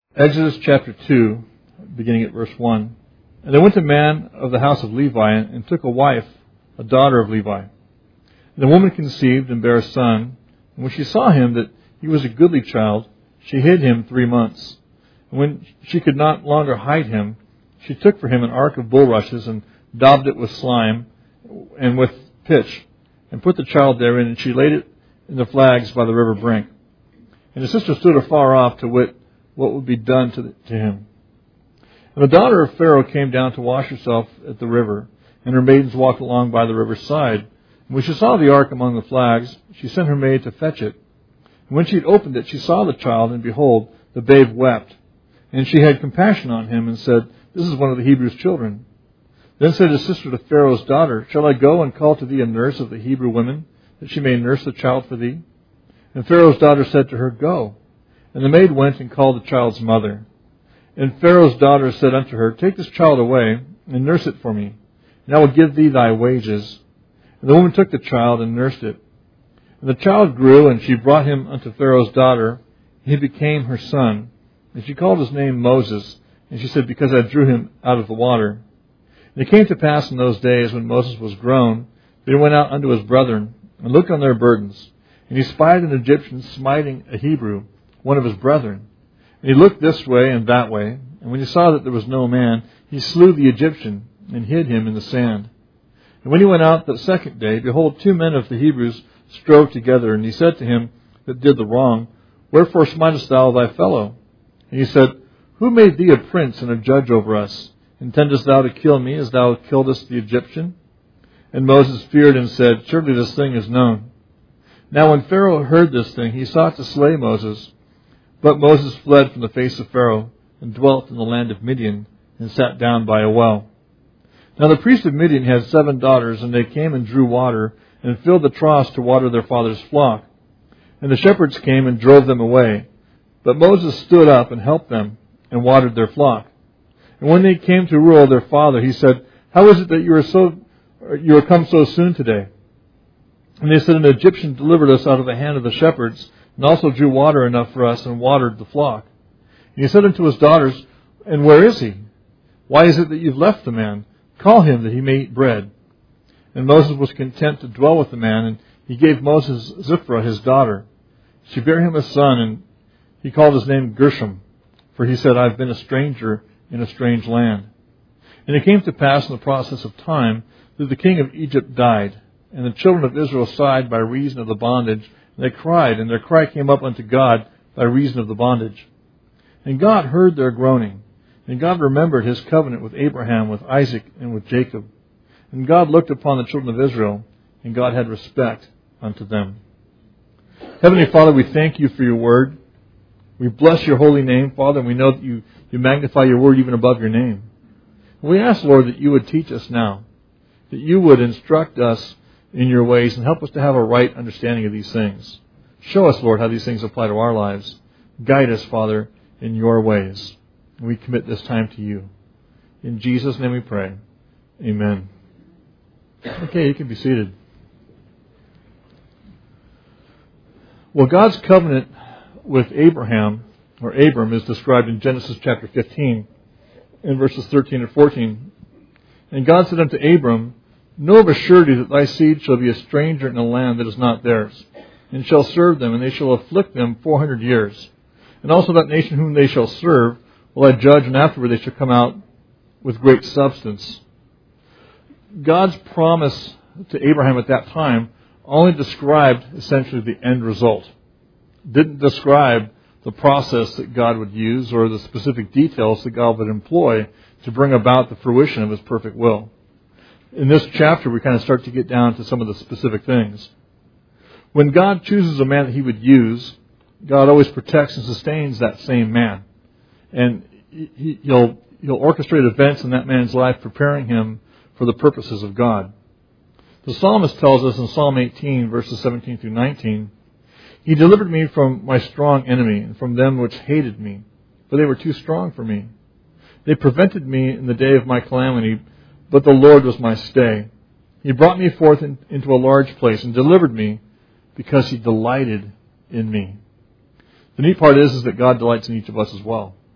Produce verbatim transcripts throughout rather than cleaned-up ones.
Exodus chapter two, beginning at verse one. And there went a man of the house of Levi, and took a wife, a daughter of Levi. And the woman conceived and bare a son. And when she saw him that he was a goodly child, she hid him three months. And when she could not longer hide him, she took for him an ark of bulrushes, and daubed it with slime and with pitch, and put the child therein, and she laid it in the flags by the river brink. And his sister stood afar off to wit what would be done to, the, to him. And the daughter of Pharaoh came down to wash herself at the river, and her maidens walked along by the river's side. And when she saw the ark among the flags, she sent her maid to fetch it. And when she had opened it, she saw the child, and behold, the babe wept. And she had compassion on him, and said, This is one of the Hebrews' children. Then said his sister to Pharaoh's daughter, Shall I go and call to thee a nurse of the Hebrew women, that she may nurse the child for thee? And Pharaoh's daughter said to her, Go. And the maid went and called the child's mother. And Pharaoh's daughter said unto her, Take this child away, and nurse it for me, and I will give thee thy wages. And the woman took the child and nursed it. And the child grew, and she brought him unto Pharaoh's daughter. He became her son. And she called his name Moses. And she said, Because I drew him out of the water. And it came to pass in those days, when Moses was grown, that he went out unto his brethren, and looked on their burdens. And he spied an Egyptian smiting a Hebrew, one of his brethren. And he looked this way and that way, and when he saw that there was no man, he slew the Egyptian, and hid him in the sand. And when he went out the second day, behold, two men of the Hebrews strove together, and he said to him that did the wrong, Wherefore smitest thou thy fellow? And he said, Who made thee a prince and a judge over us? Intendest thou to kill me, as thou killedst the Egyptian? And Moses feared and said, Surely this thing is known. Now when Pharaoh heard this thing, he sought to slay Moses. But Moses fled from the face of Pharaoh, and dwelt in the land of Midian, and sat down by a well. Now the priest of Midian had seven daughters, and they came and drew water, and filled the troughs to water their father's flock. And the shepherds came and drove them away. But Moses stood up and helped them, and watered their flock. And when they came to Reuel their father, he said, How is it that you are so you are come so soon today? And they said, An Egyptian delivered us out of the hand of the shepherds, and also drew water enough for us, and watered the flock. And he said unto his daughters, And where is he? Why is it that you've left the man? Call him, that he may eat bread. And Moses was content to dwell with the man, and he gave Moses Ziphrah his daughter. She bare him a son, and he called his name Gershom, for he said, I have been a stranger in a strange land. And it came to pass in the process of time that the king of Egypt died, and the children of Israel sighed by reason of the bondage. And they cried, and their cry came up unto God by reason of the bondage. And God heard their groaning. And God remembered his covenant with Abraham, with Isaac, and with Jacob. And God looked upon the children of Israel, and God had respect unto them. Heavenly Father, we thank you for your word. We bless your holy name, Father, and we know that you, you magnify your word even above your name. We ask, Lord, that you would teach us now, that you would instruct us in your ways and help us to have a right understanding of these things. Show us, Lord, how these things apply to our lives. Guide us, Father, in your ways. We commit this time to you. In Jesus' name we pray. Amen. Okay, you can be seated. Well, God's covenant with Abraham, or Abram, is described in Genesis chapter fifteen, in verses thirteen and fourteen. And God said unto Abram, Know of a surety that thy seed shall be a stranger in a land that is not theirs, and shall serve them, and they shall afflict them four hundred years. And also that nation whom they shall serve will I judge, and afterward they shall come out with great substance. God's promise to Abraham at that time only described essentially the end result. Didn't describe the process that God would use or the specific details that God would employ to bring about the fruition of his perfect will. In this chapter, we kind of start to get down to some of the specific things. When God chooses a man that he would use, God always protects and sustains that same man. And he, he'll, he'll orchestrate events in that man's life, preparing him for the purposes of God. The psalmist tells us in Psalm eighteen, verses seventeen through nineteen, He delivered me from my strong enemy, and from them which hated me, for they were too strong for me. They prevented me in the day of my calamity, but the Lord was my stay. He brought me forth in, into a large place and delivered me because he delighted in me. The neat part is, is that God delights in each of us as well.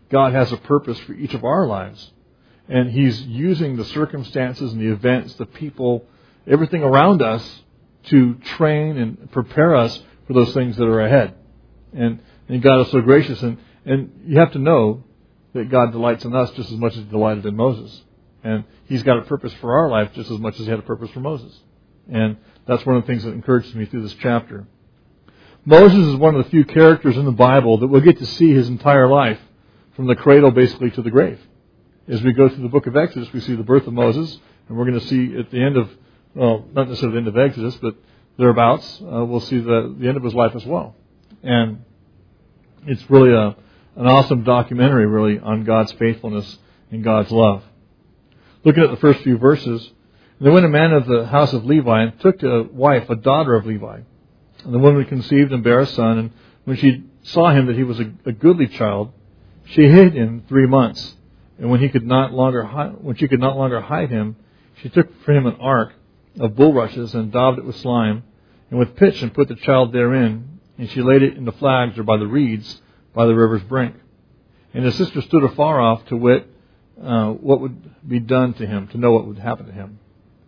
God has a purpose for each of our lives. And He's using the circumstances and the events, the people, everything around us to train and prepare us for those things that are ahead. And, and God is so gracious. And, and you have to know that God delights in us just as much as He delighted in Moses. And He's got a purpose for our life just as much as He had a purpose for Moses. And that's one of the things that encourages me through this chapter. Moses is one of the few characters in the Bible that we'll get to see his entire life from the cradle basically to the grave. As we go through the book of Exodus, we see the birth of Moses, and we're going to see at the end of, well, not necessarily the end of Exodus, but thereabouts, uh, we'll see the, the end of his life as well. And it's really a, an awesome documentary, really, on God's faithfulness and God's love. Looking at the first few verses, and there went a man of the house of Levi and took to wife a daughter of Levi. And the woman conceived and bare a son, and when she saw him that he was a, a goodly child, she hid him three months. And when he could not longer hide, when she could not longer hide him, she took for him an ark of bulrushes and daubed it with slime, and with pitch, and put the child therein. And she laid it in the flags or by the reeds by the river's brink. And his sister stood afar off to wit uh, what would be done to him, to know what would happen to him.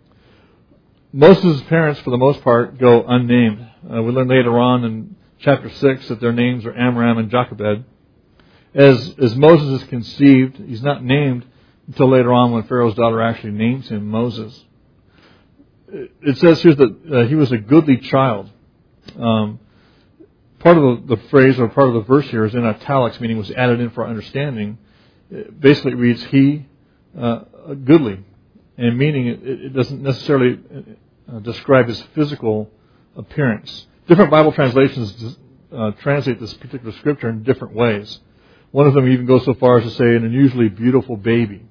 Moses' parents, for the most part, go unnamed. Uh, we learn later on in chapter six that their names are Amram and Jochebed. As, as Moses is conceived, he's not named until later on when Pharaoh's daughter actually names him Moses. It says here that uh, he was a goodly child. Um, part of the, the phrase or part of the verse here is in italics, meaning was added in for understanding. It basically reads, he uh, goodly. And meaning it, it doesn't necessarily uh, describe his physical appearance. Different Bible translations uh, translate this particular scripture in different ways. One of them even goes so far as to say an unusually beautiful baby.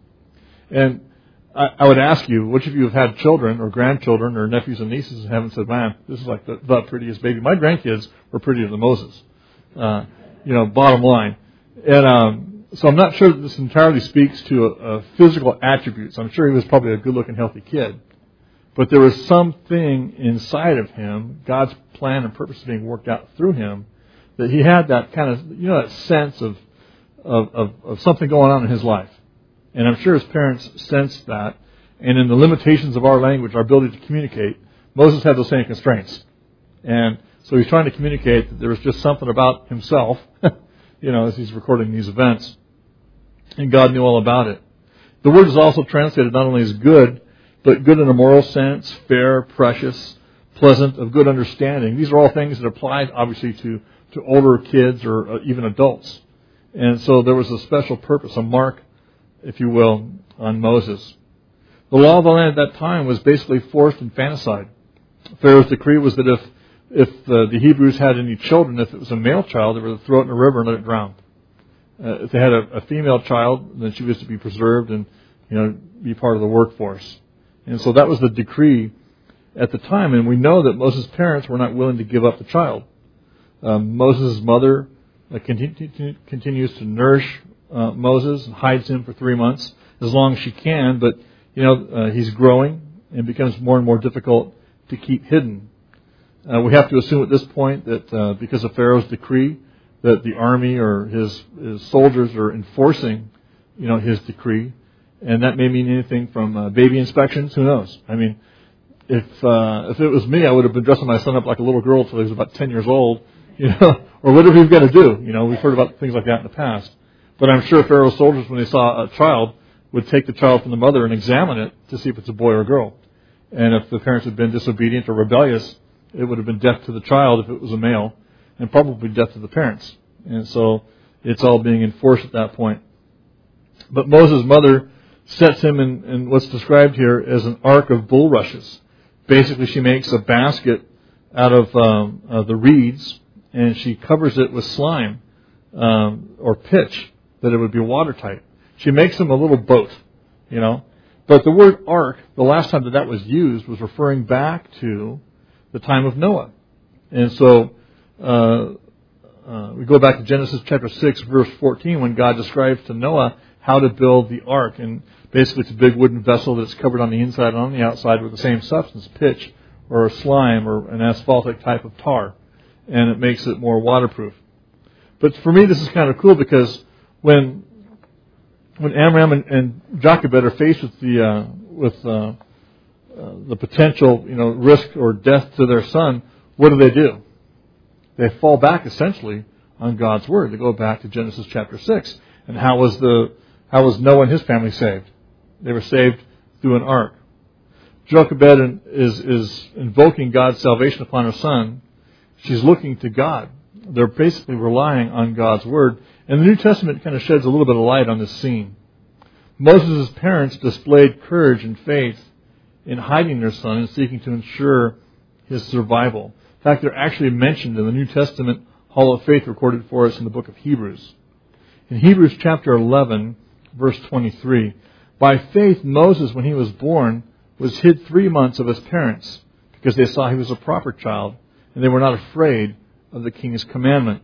And I, I would ask you, which of you have had children or grandchildren or nephews and nieces and haven't said, man, this is like the, the prettiest baby. My grandkids were prettier than Moses. Uh, you know, bottom line. And um, so I'm not sure that this entirely speaks to a, a physical attributes. I'm sure he was probably a good-looking, healthy kid. But there was something inside of him, God's plan and purpose being worked out through him, that he had that kind of, you know, that sense of Of, of, of something going on in his life. And I'm sure his parents sensed that. And in the limitations of our language, our ability to communicate, Moses had those same constraints. And so he's trying to communicate that there was just something about himself, you know, as he's recording these events. And God knew all about it. The word is also translated not only as good, but good in a moral sense, fair, precious, pleasant, of good understanding. These are all things that apply, obviously, to, to older kids or uh, even adults. And so there was a special purpose, a mark, if you will, on Moses. The law of the land at that time was basically forced infanticide. Pharaoh's decree was that if if uh, the Hebrews had any children, if it was a male child, they were to throw it in a river and let it drown. Uh, if they had a, a female child, then she was to be preserved and, you know, be part of the workforce. And so that was the decree at the time. And we know that Moses' parents were not willing to give up the child. Um, Moses' mother Uh, continue, continues to nourish uh, Moses and hides him for three months as long as she can. But, you know, uh, he's growing and becomes more and more difficult to keep hidden. Uh, we have to assume at this point that uh, because of Pharaoh's decree, that the army or his, his soldiers are enforcing, you know, his decree. And that may mean anything from uh, baby inspections. Who knows? I mean, if uh, if it was me, I would have been dressing my son up like a little girl until he was about ten years old. You know, or whatever you've got to do. You know, we've heard about things like that in the past. But I'm sure Pharaoh's soldiers, when they saw a child, would take the child from the mother and examine it to see if it's a boy or a girl. And if the parents had been disobedient or rebellious, it would have been death to the child if it was a male, and probably death to the parents. And so it's all being enforced at that point. But Moses' mother sets him in, in what's described here as an ark of bulrushes. Basically, she makes a basket out of um, uh, the reeds, and she covers it with slime um, or pitch, that it would be watertight. She makes him a little boat, you know. But the word ark, the last time that that was used, was referring back to the time of Noah. And so uh, uh, we go back to Genesis chapter six, verse fourteen, when God describes to Noah how to build the ark. And basically it's a big wooden vessel that's covered on the inside and on the outside with the same substance, pitch or a slime or an asphaltic type of tar. And it makes it more waterproof. But for me, this is kind of cool because when when Amram and, and Jochebed are faced with the uh, with uh, uh, the potential, you know, risk or death to their son, what do they do? They fall back essentially on God's word. They go back to Genesis chapter six. And how was the how was Noah and his family saved? They were saved through an ark. Jochebed is is invoking God's salvation upon her son. She's looking to God. They're basically relying on God's word. And the New Testament kind of sheds a little bit of light on this scene. Moses' parents displayed courage and faith in hiding their son and seeking to ensure his survival. In fact, they're actually mentioned in the New Testament Hall of Faith recorded for us in the book of Hebrews. In Hebrews chapter eleven, verse twenty-three, by faith Moses, when he was born, was hid three months of his parents because they saw he was a proper child and they were not afraid of the king's commandment.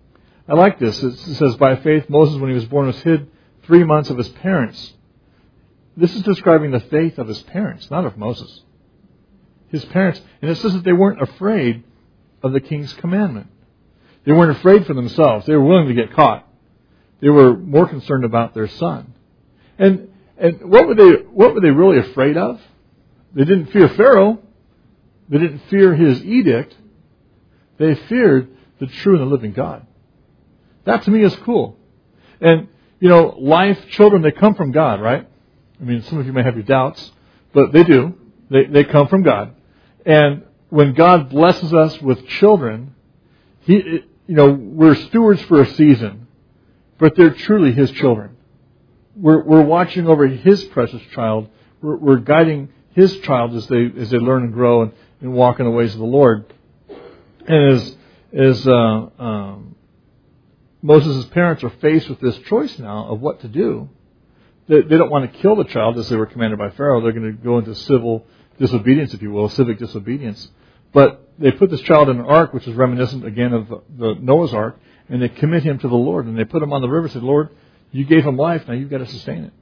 I like this. It says, by faith Moses, when he was born, was hid three months of his parents. This is describing the faith of his parents, not of Moses. His parents. And it says that they weren't afraid of the king's commandment. They weren't afraid for themselves. They were willing to get caught. They were more concerned about their son. And and what were they what were they really afraid of? They didn't fear Pharaoh. They didn't fear his edict. They feared the true and the living God. That to me is cool. And, you know, life, children, they come from God, right? I mean, some of you may have your doubts, but they do. They they come from God. And when God blesses us with children, He, you know, we're stewards for a season, but they're truly His children. We're we're watching over His precious child. We're, we're guiding His child as they as they learn and grow and, and walk in the ways of the Lord. And as as uh, um, Moses' parents are faced with this choice now of what to do, they, they don't want to kill the child as they were commanded by Pharaoh. They're going to go into civil disobedience, if you will, civic disobedience. But they put this child in an ark, which is reminiscent again of the Noah's ark, and they commit him to the Lord. And they put him on the river and said, Lord, you gave him life, now you've got to sustain it.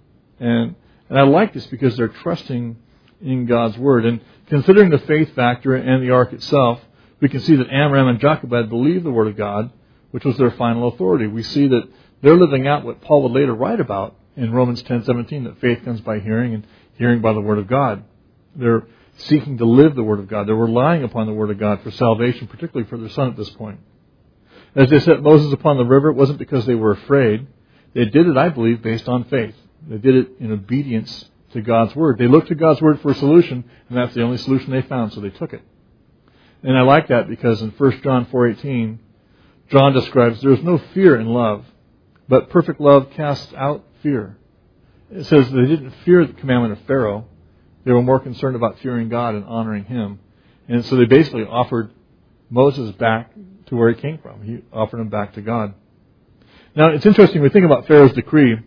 And and I like this because they're trusting in God's word. And considering the faith factor and the ark itself, we can see that Amram and Jochebed believed the word of God, which was their final authority. We see that they're living out what Paul would later write about in Romans ten seventeen, that faith comes by hearing and hearing by the word of God. They're seeking to live the word of God. They're relying upon the word of God for salvation, particularly for their son at this point. As they set Moses upon the river, it wasn't because they were afraid. They did it, I believe, based on faith. They did it in obedience to God's word. They looked to God's word for a solution, and that's the only solution they found, so they took it. And I like that because in First John four eighteen, John describes there is no fear in love, but perfect love casts out fear. It says they didn't fear the commandment of Pharaoh. They were more concerned about fearing God and honoring Him. And so they basically offered Moses back to where he came from. He offered him back to God. Now, it's interesting, when we think about Pharaoh's decree,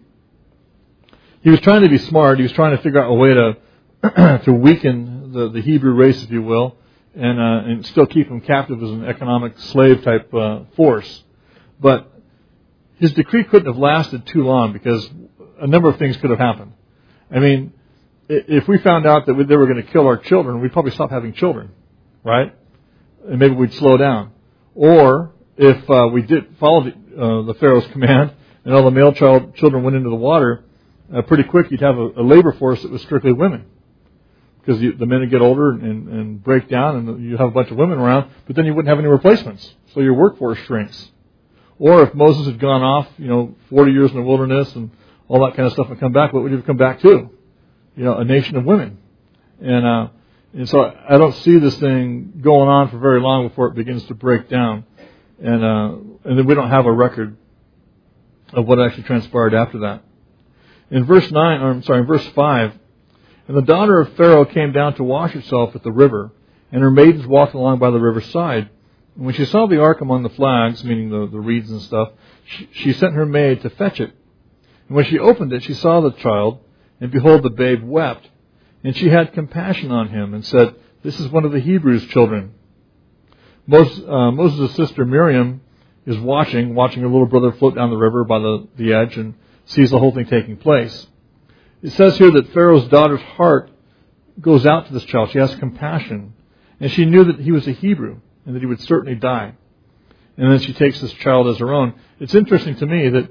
he was trying to be smart. He was trying to figure out a way to to weaken the, the Hebrew race, if you will, and, uh, and still keep them captive as an economic slave-type uh, force. But his decree couldn't have lasted too long because a number of things could have happened. I mean, if we found out that they were going to kill our children, we'd probably stop having children, right? And maybe we'd slow down. Or if uh, we did follow the, uh, the Pharaoh's command and all the male child children went into the water, uh, pretty quick you'd have a, a labor force that was strictly women. Because you, the men would get older and, and break down and you have a bunch of women around, but then you wouldn't have any replacements. So your workforce shrinks. Or if Moses had gone off, you know, forty years in the wilderness and all that kind of stuff and come back, what would he have come back to? You know, a nation of women. And uh, and so I don't see this thing going on for very long before it begins to break down. And uh, and then we don't have a record of what actually transpired after that. In verse nine, or I'm sorry, in verse five, and the daughter of Pharaoh came down to wash herself at the river, and her maidens walked along by the river's side. And when she saw the ark among the flags, meaning the, the reeds and stuff, she, she sent her maid to fetch it. And when she opened it, she saw the child, and behold, the babe wept. And she had compassion on him and said, this is one of the Hebrews' children. Moses, uh, Moses' sister Miriam is watching, watching her little brother float down the river by the, the edge and sees the whole thing taking place. It says here that Pharaoh's daughter's heart goes out to this child. She has compassion. And she knew that he was a Hebrew and that he would certainly die. And then she takes this child as her own. It's interesting to me that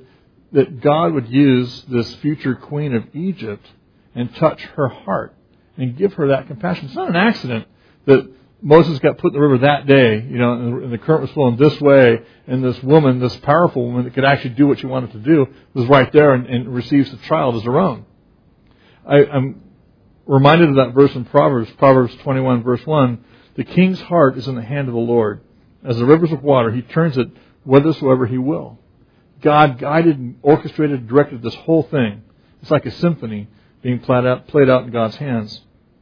that God would use this future queen of Egypt and touch her heart and give her that compassion. It's not an accident that Moses got put in the river that day, you know, and the current was flowing this way, and this woman, this powerful woman that could actually do what she wanted to do, was right there and, and receives the child as her own. I, I'm reminded of that verse in Proverbs, Proverbs twenty-one, verse one. The king's heart is in the hand of the Lord. As the rivers of water, he turns it whithersoever he will. God guided and orchestrated and directed this whole thing. It's like a symphony being played out, played out in God's hands.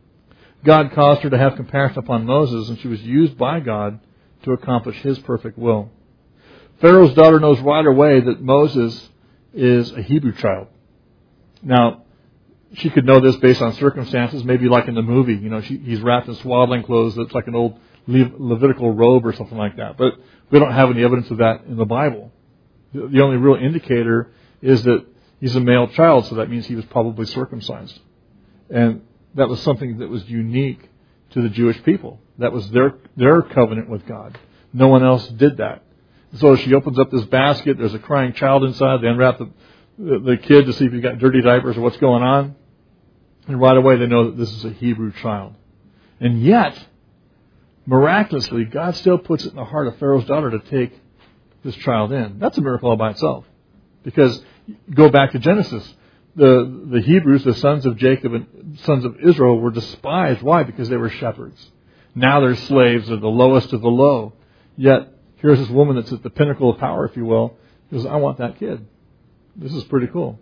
God caused her to have compassion upon Moses, and she was used by God to accomplish His perfect will. Pharaoh's daughter knows right away that Moses is a Hebrew child. Now, she could know this based on circumstances, maybe like in the movie. You know, she, he's wrapped in swaddling clothes that's like an old Le- Levitical robe or something like that. But we don't have any evidence of that in the Bible. The, the only real indicator is that he's a male child, so that means he was probably circumcised. And that was something that was unique to the Jewish people. That was their their covenant with God. No one else did that. So she opens up this basket. There's a crying child inside. They unwrap the, the, the kid to see if he's got dirty diapers or what's going on. And right away they know that this is a Hebrew child. And yet, miraculously, God still puts it in the heart of Pharaoh's daughter to take this child in. That's a miracle all by itself. Because, go back to Genesis. The, the Hebrews, the sons of Jacob and sons of Israel, were despised. Why? Because they were shepherds. Now they're slaves. They're the lowest of the low. Yet, here's this woman that's at the pinnacle of power, if you will. She goes, I want that kid. This is pretty cool.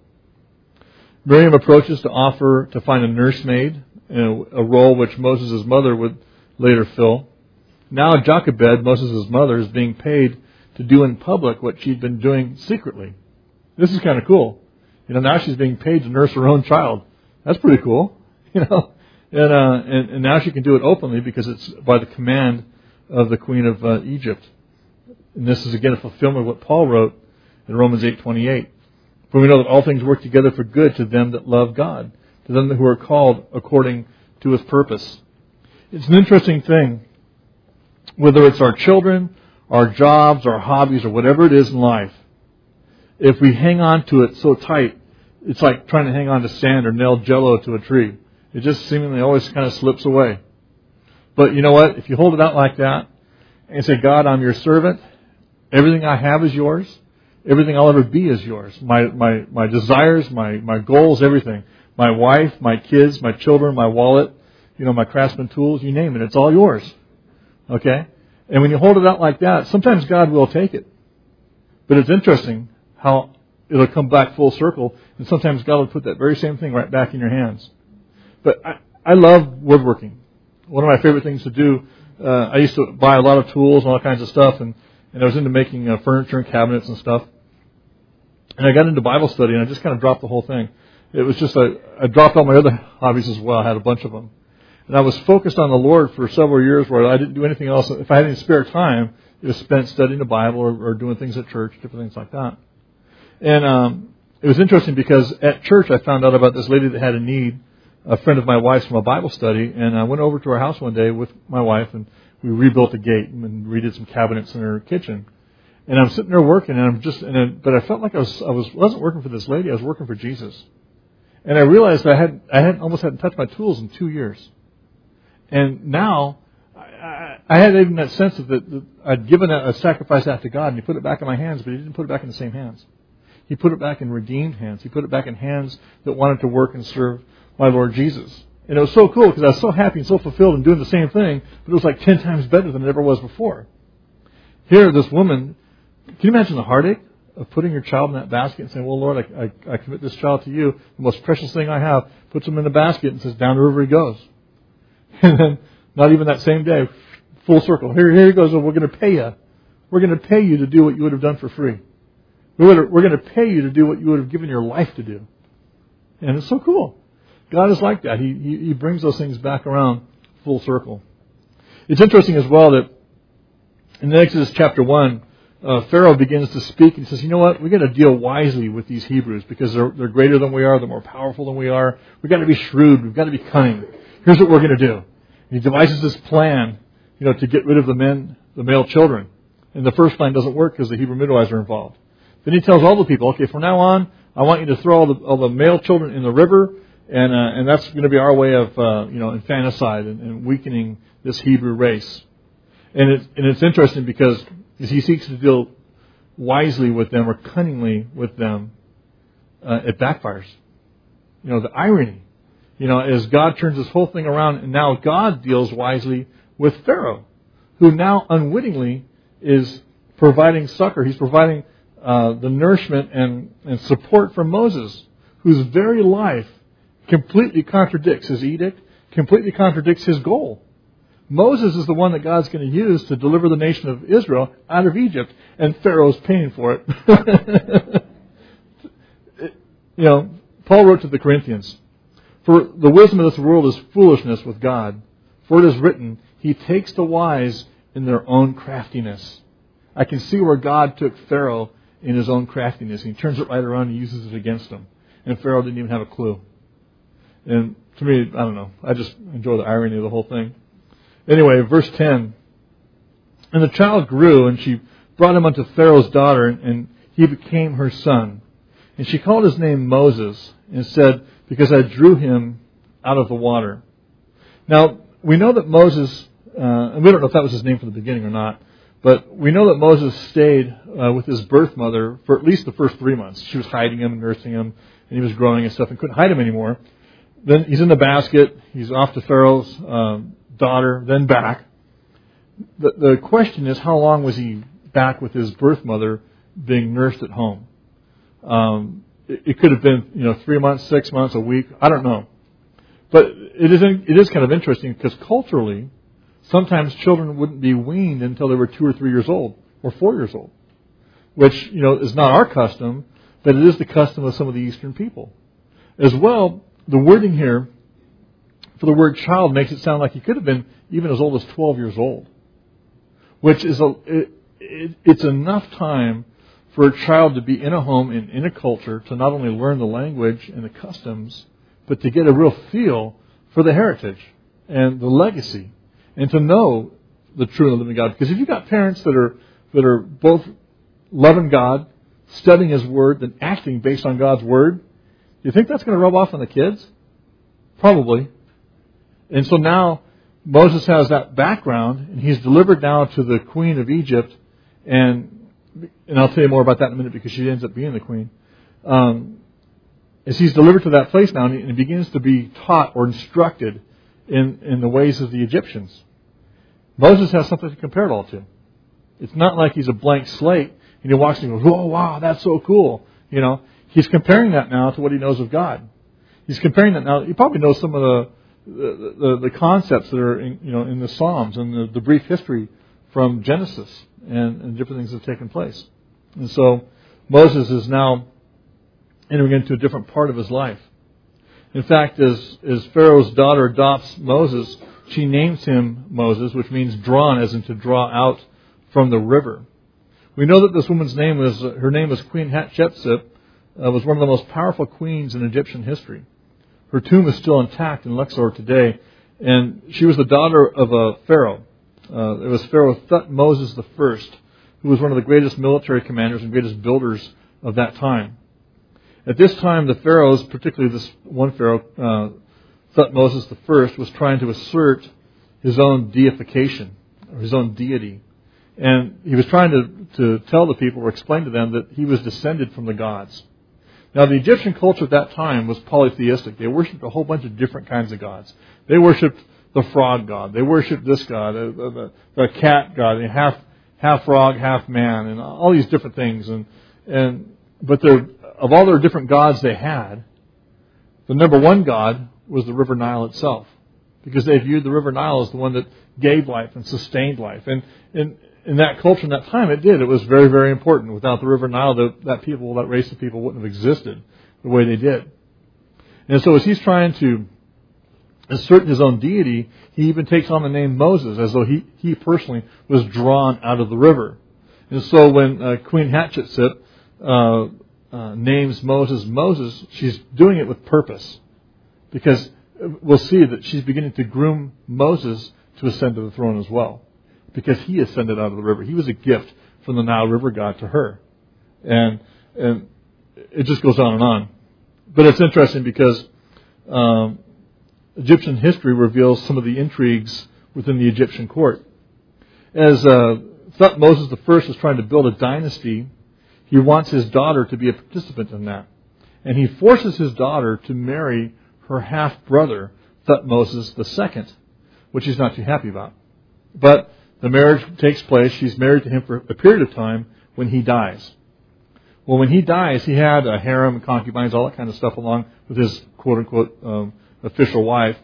Miriam approaches to offer to find a nursemaid, a role which Moses' mother would later fill. Now Jochebed, Moses' mother, is being paid to do in public what she'd been doing secretly. This is kind of cool. You know, now she's being paid to nurse her own child. That's pretty cool. You know, and uh, and, and now she can do it openly because it's by the command of the Queen of uh, Egypt. And this is again a fulfillment of what Paul wrote in Romans eight twenty-eight. For we know that all things work together for good to them that love God, to them who are called according to His purpose. It's an interesting thing, whether it's our children, our jobs, our hobbies, or whatever it is in life. If we hang on to it so tight, it's like trying to hang on to sand or nail Jell-O to a tree. It just seemingly always kind of slips away. But you know what? If you hold it out like that and say, God, I'm your servant. Everything I have is yours. Everything I'll ever be is yours. My my my desires, my, my goals, everything. My wife, my kids, my children, my wallet, you know, my craftsman tools, you name it. It's all yours. Okay? And when you hold it out like that, sometimes God will take it. But it's interesting how it'll come back full circle, and sometimes God will put that very same thing right back in your hands. But I, I love woodworking. One of my favorite things to do, uh, I used to buy a lot of tools and all kinds of stuff, and, and I was into making uh, furniture and cabinets and stuff. And I got into Bible study, and I just kind of dropped the whole thing. It was just, a, I dropped all my other hobbies as well. I had a bunch of them. And I was focused on the Lord for several years where I didn't do anything else. If I had any spare time, it was spent studying the Bible or, or doing things at church, different things like that. And um, it was interesting because at church I found out about this lady that had a need, a friend of my wife's from a Bible study, and I went over to her house one day with my wife, and we rebuilt a gate and redid some cabinets in her kitchen. And I'm sitting there working, and I'm just, and I, but I felt like I was, I was wasn't working for this lady. I was working for Jesus. And I realized I had, I had almost hadn't touched my tools in two years. And now, I, I, I had even that sense of that, that I'd given a, a sacrifice out to God, and He put it back in my hands, but He didn't put it back in the same hands. He put it back in redeemed hands. He put it back in hands that wanted to work and serve my Lord Jesus. And it was so cool because I was so happy and so fulfilled in doing the same thing, but it was like ten times better than it ever was before. Here, this woman, can you imagine the heartache of putting your child in that basket and saying, well, Lord, I, I, I commit this child to you, the most precious thing I have, puts him in the basket and says, down the river he goes. And then, not even that same day, full circle, here, here he goes, well, we're going to pay you. We're going to pay you to do what you would have done for free. We're going to pay you to do what you would have given your life to do. And it's so cool. God is like that. He, he, he brings those things back around full circle. It's interesting as well that in Exodus chapter one, uh, Pharaoh begins to speak and says, you know what, we've got to deal wisely with these Hebrews because they're, they're greater than we are, they're more powerful than we are. We've got to be shrewd, we've got to be cunning. Here's what we're going to do. And he devises this plan, you know, to get rid of the men, the male children. And the first plan doesn't work because the Hebrew midwives are involved. Then he tells all the people, okay, from now on, I want you to throw all the, all the male children in the river, and uh, and that's going to be our way of uh, you know infanticide and, and weakening this Hebrew race. And it's and it's interesting because as he seeks to deal wisely with them or cunningly with them, uh, it backfires. You know, the irony. You know, as God turns this whole thing around, and now God deals wisely with Pharaoh, who now unwittingly is providing succor. He's providing uh, the nourishment and, and support for Moses, whose very life completely contradicts his edict, completely contradicts his goal. Moses is the one that God's going to use to deliver the nation of Israel out of Egypt, and Pharaoh's paying for it. You know, Paul wrote to the Corinthians, "For the wisdom of this world is foolishness with God. For it is written, He takes the wise in their own craftiness." I can see where God took Pharaoh in his own craftiness. He turns it right around and uses it against him. And Pharaoh didn't even have a clue. And to me, I don't know. I just enjoy the irony of the whole thing. Anyway, verse ten. "And the child grew, and she brought him unto Pharaoh's daughter, and he became her son. And she called his name Moses, and said, Because I drew him out of the water." Now, we know that Moses, uh, and we don't know if that was his name from the beginning or not, but we know that Moses stayed uh, with his birth mother for at least the first three months. She was hiding him and nursing him, and he was growing and stuff, and couldn't hide him anymore. Then he's in the basket. He's off to Pharaoh's um, daughter, then back. The, the question is, how long was he back with his birth mother being nursed at home? Um, it, it could have been, you know, three months, six months, a week. I don't know. But it is, it is kind of interesting because culturally, sometimes children wouldn't be weaned until they were two or three years old or four years old, which, you know, is not our custom, but it is the custom of some of the Eastern people. As well, the wording here for the word child makes it sound like he could have been even as old as twelve years old, which is a, it, it, it's enough time for a child to be in a home and in a culture to not only learn the language and the customs, but to get a real feel for the heritage and the legacy, and to know the true and living God. Because if you've got parents that are that are both loving God, studying His Word, and acting based on God's Word, do you think that's going to rub off on the kids? Probably. And so now Moses has that background, and he's delivered now to the queen of Egypt, and and I'll tell you more about that in a minute because she ends up being the queen. Um, as he's delivered to that place now, and he, and he begins to be taught or instructed in, in the ways of the Egyptians. Moses has something to compare it all to. It's not like he's a blank slate, and he walks and goes, "Whoa, wow, that's so cool." You know, he's comparing that now to what he knows of God. He's comparing that now. He probably knows some of the the, the, the concepts that are in, you know, in the Psalms and the, the brief history from Genesis and, and different things that have taken place. And so Moses is now entering into a different part of his life. In fact, as, as Pharaoh's daughter adopts Moses, she names him Moses, which means drawn, as in to draw out from the river. We know that this woman's name was, her name was Queen Hatshepsut, uh, was one of the most powerful queens in Egyptian history. Her tomb is still intact in Luxor today, and she was the daughter of a pharaoh. Uh, it was Pharaoh Thutmose the First, who was one of the greatest military commanders and greatest builders of that time. At this time, the pharaohs, particularly this one pharaoh, uh, Thutmose the First, was trying to assert his own deification, or his own deity. And he was trying to, to tell the people or explain to them that he was descended from the gods. Now, the Egyptian culture at that time was polytheistic. They worshipped a whole bunch of different kinds of gods. They worshipped the frog god. They worshipped this god, the, the, the cat god, half half frog, half man, and all these different things. And and but of all their different gods they had, the number one god was the River Nile itself, because they viewed the River Nile as the one that gave life and sustained life. And in in that culture, in that time, it did. It was very, very important. Without the River Nile, the, that people, that race of people wouldn't have existed the way they did. And so as he's trying to assert his own deity, he even takes on the name Moses, as though he, he personally was drawn out of the river. And so when uh, Queen Hatshepsut uh, uh, names Moses Moses, she's doing it with purpose. Because we'll see that she's beginning to groom Moses to ascend to the throne as well. Because he ascended out of the river. He was a gift from the Nile River God to her. And and it just goes on and on. But it's interesting because um, Egyptian history reveals some of the intrigues within the Egyptian court. As uh, Thutmose the First is trying to build a dynasty, he wants his daughter to be a participant in that. And he forces his daughter to marry her half-brother, Thutmose the Second, which he's not too happy about. But the marriage takes place. She's married to him for a period of time when he dies. Well, when he dies, he had a harem, concubines, all that kind of stuff along with his quote-unquote um, official wife.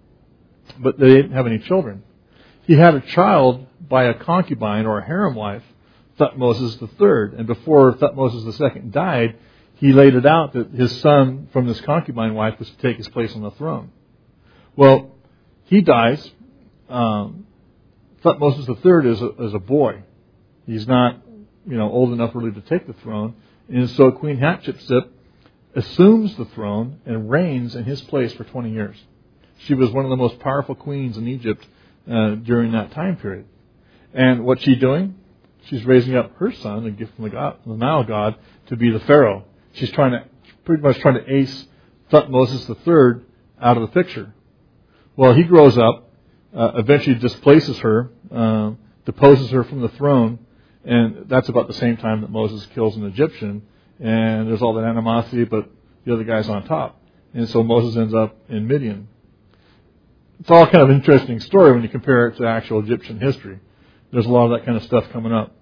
But they didn't have any children. He had a child by a concubine or a harem wife, Thutmose the Third. And before Thutmose the Second died, he laid it out that his son from this concubine wife was to take his place on the throne. Well, he dies. Um, Thutmose the Third is a, is a boy. He's not, you know, old enough really to take the throne. And so Queen Hatshepsut assumes the throne and reigns in his place for twenty years. She was one of the most powerful queens in Egypt uh, during that time period. And what's she doing? She's raising up her son, a gift from the, God, the Nile god, to be the pharaoh. She's trying to, pretty much trying to ace Thutmose the Third out of the picture. Well, he grows up, uh, eventually displaces her, uh, deposes her from the throne, and that's about the same time that Moses kills an Egyptian, and there's all that animosity, but the other guy's on top. And so Moses ends up in Midian. It's all kind of an interesting story when you compare it to actual Egyptian history. There's a lot of that kind of stuff coming up.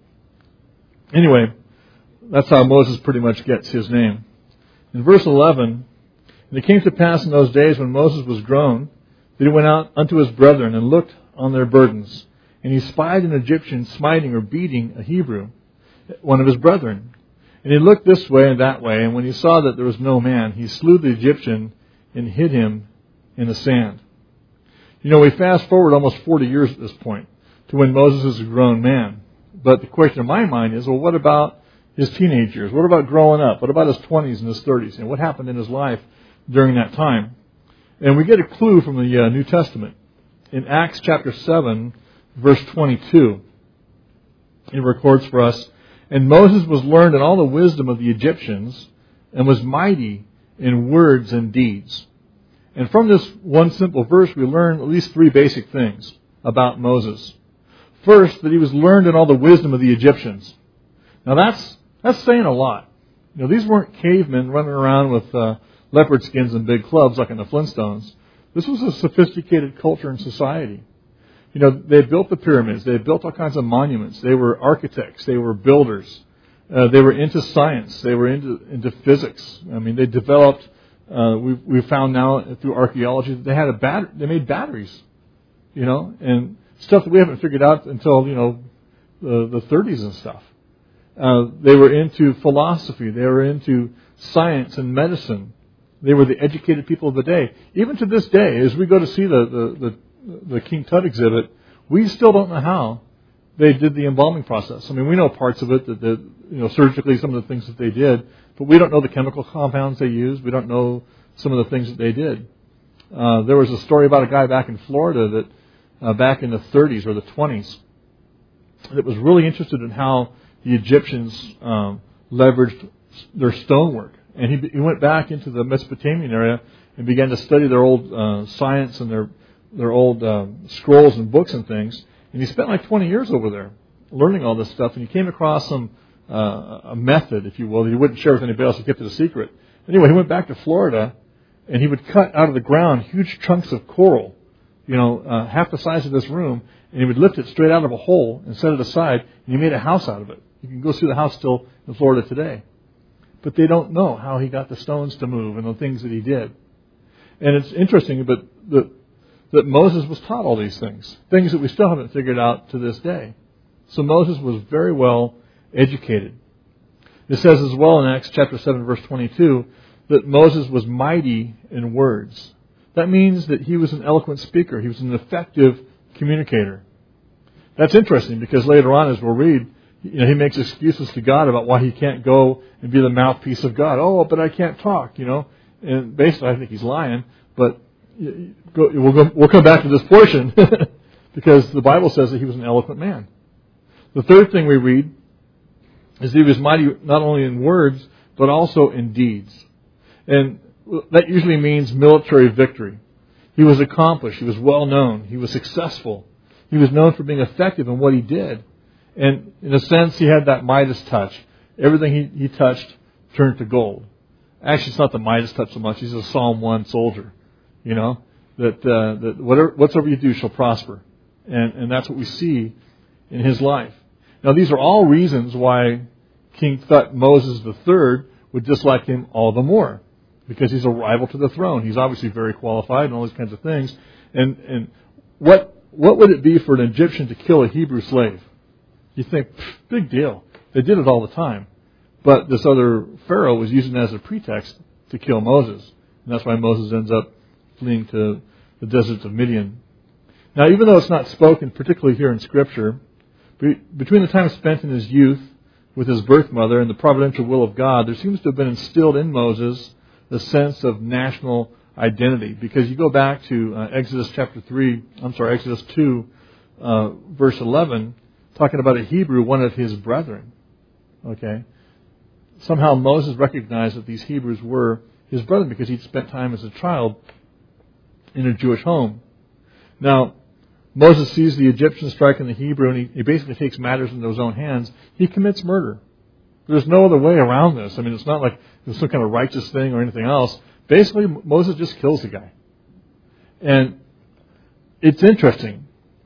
Anyway, that's how Moses pretty much gets his name. In verse eleven, and it came to pass in those days when Moses was grown, that he went out unto his brethren and looked on their burdens. And he spied an Egyptian smiting or beating a Hebrew, one of his brethren. And he looked this way and that way, and when he saw that there was no man, he slew the Egyptian and hid him in the sand. You know, we fast forward almost forty years at this point to when Moses is a grown man. But the question in my mind is, well, what about his teenage years? What about growing up? What about his twenties and his thirties? And what happened in his life during that time? And we get a clue from the uh, New Testament. In Acts chapter seven, verse twenty-two, it records for us, and Moses was learned in all the wisdom of the Egyptians and was mighty in words and deeds. And from this one simple verse, we learn at least three basic things about Moses. First, that he was learned in all the wisdom of the Egyptians. Now that's that's saying a lot. You know, these weren't cavemen running around with uh, leopard skins and big clubs like in the Flintstones. This was a sophisticated culture and society. You know, they built the pyramids. They built all kinds of monuments. They were architects. They were builders. Uh, they were into science. They were into into physics. I mean, they developed. Uh, we we found now through archaeology that they had a bat- They made batteries. You know, and stuff that we haven't figured out until you know the the thirties and stuff. Uh, they were into philosophy. They were into science and medicine. They were the educated people of the day. Even to this day, as we go to see the the, the the King Tut exhibit, we still don't know how they did the embalming process. I mean, we know parts of it, that the, you know, surgically some of the things that they did, but we don't know the chemical compounds they used. We don't know some of the things that they did. Uh, there was a story about a guy back in Florida that uh, back in the thirties or the twenties that was really interested in how the Egyptians um, leveraged their stonework. And he, he went back into the Mesopotamian area and began to study their old uh, science and their their old um, scrolls and books and things. And he spent like twenty years over there learning all this stuff. And he came across some uh, a method, if you will, that he wouldn't share with anybody else. He kept it a secret. Anyway, he went back to Florida, and he would cut out of the ground huge chunks of coral, you know, uh, half the size of this room, and he would lift it straight out of a hole and set it aside, and he made a house out of it. You can go see the house still in Florida today. But they don't know how he got the stones to move and the things that he did. And it's interesting, but the that Moses was taught all these things, things that we still haven't figured out to this day. So Moses was very well educated. It says as well in Acts chapter seven, verse twenty-two, that Moses was mighty in words. That means that he was an eloquent speaker. He was an effective communicator. That's interesting because later on, as we'll read, you know, he makes excuses to God about why he can't go and be the mouthpiece of God. Oh, but I can't talk, you know. And basically, I think he's lying, but We'll, go, we'll come back to this portion because the Bible says that he was an eloquent man. The third thing we read is that he was mighty not only in words, but also in deeds. And that usually means military victory. He was accomplished. He was well known. He was successful. He was known for being effective in what he did. And in a sense, he had that Midas touch. Everything he, he touched turned to gold. Actually, it's not the Midas touch so much. He's a Psalm one soldier. You know, that, uh, that whatever, whatsoever you do shall prosper. And, and that's what we see in his life. Now, these are all reasons why King Thut Moses the third would dislike him all the more. Because he's a rival to the throne. He's obviously very qualified and all these kinds of things. And, and what, what would it be for an Egyptian to kill a Hebrew slave? You think, big deal. They did it all the time. But this other Pharaoh was using it as a pretext to kill Moses. And that's why Moses ends up fleeing to the deserts of Midian. Now, even though it's not spoken, particularly here in Scripture, between the time spent in his youth with his birth mother and the providential will of God, there seems to have been instilled in Moses the sense of national identity. Because you go back to uh, Exodus chapter three, I'm sorry, Exodus two, uh, verse eleven, talking about a Hebrew, one of his brethren. Okay? Somehow Moses recognized that these Hebrews were his brethren because he'd spent time as a child in a Jewish home. Now, Moses sees the Egyptian striking the Hebrew, and he, he basically takes matters into his own hands. He commits murder. There's no other way around this. I mean, it's not like there's some kind of righteous thing or anything else. Basically, Moses just kills the guy. And it's interesting.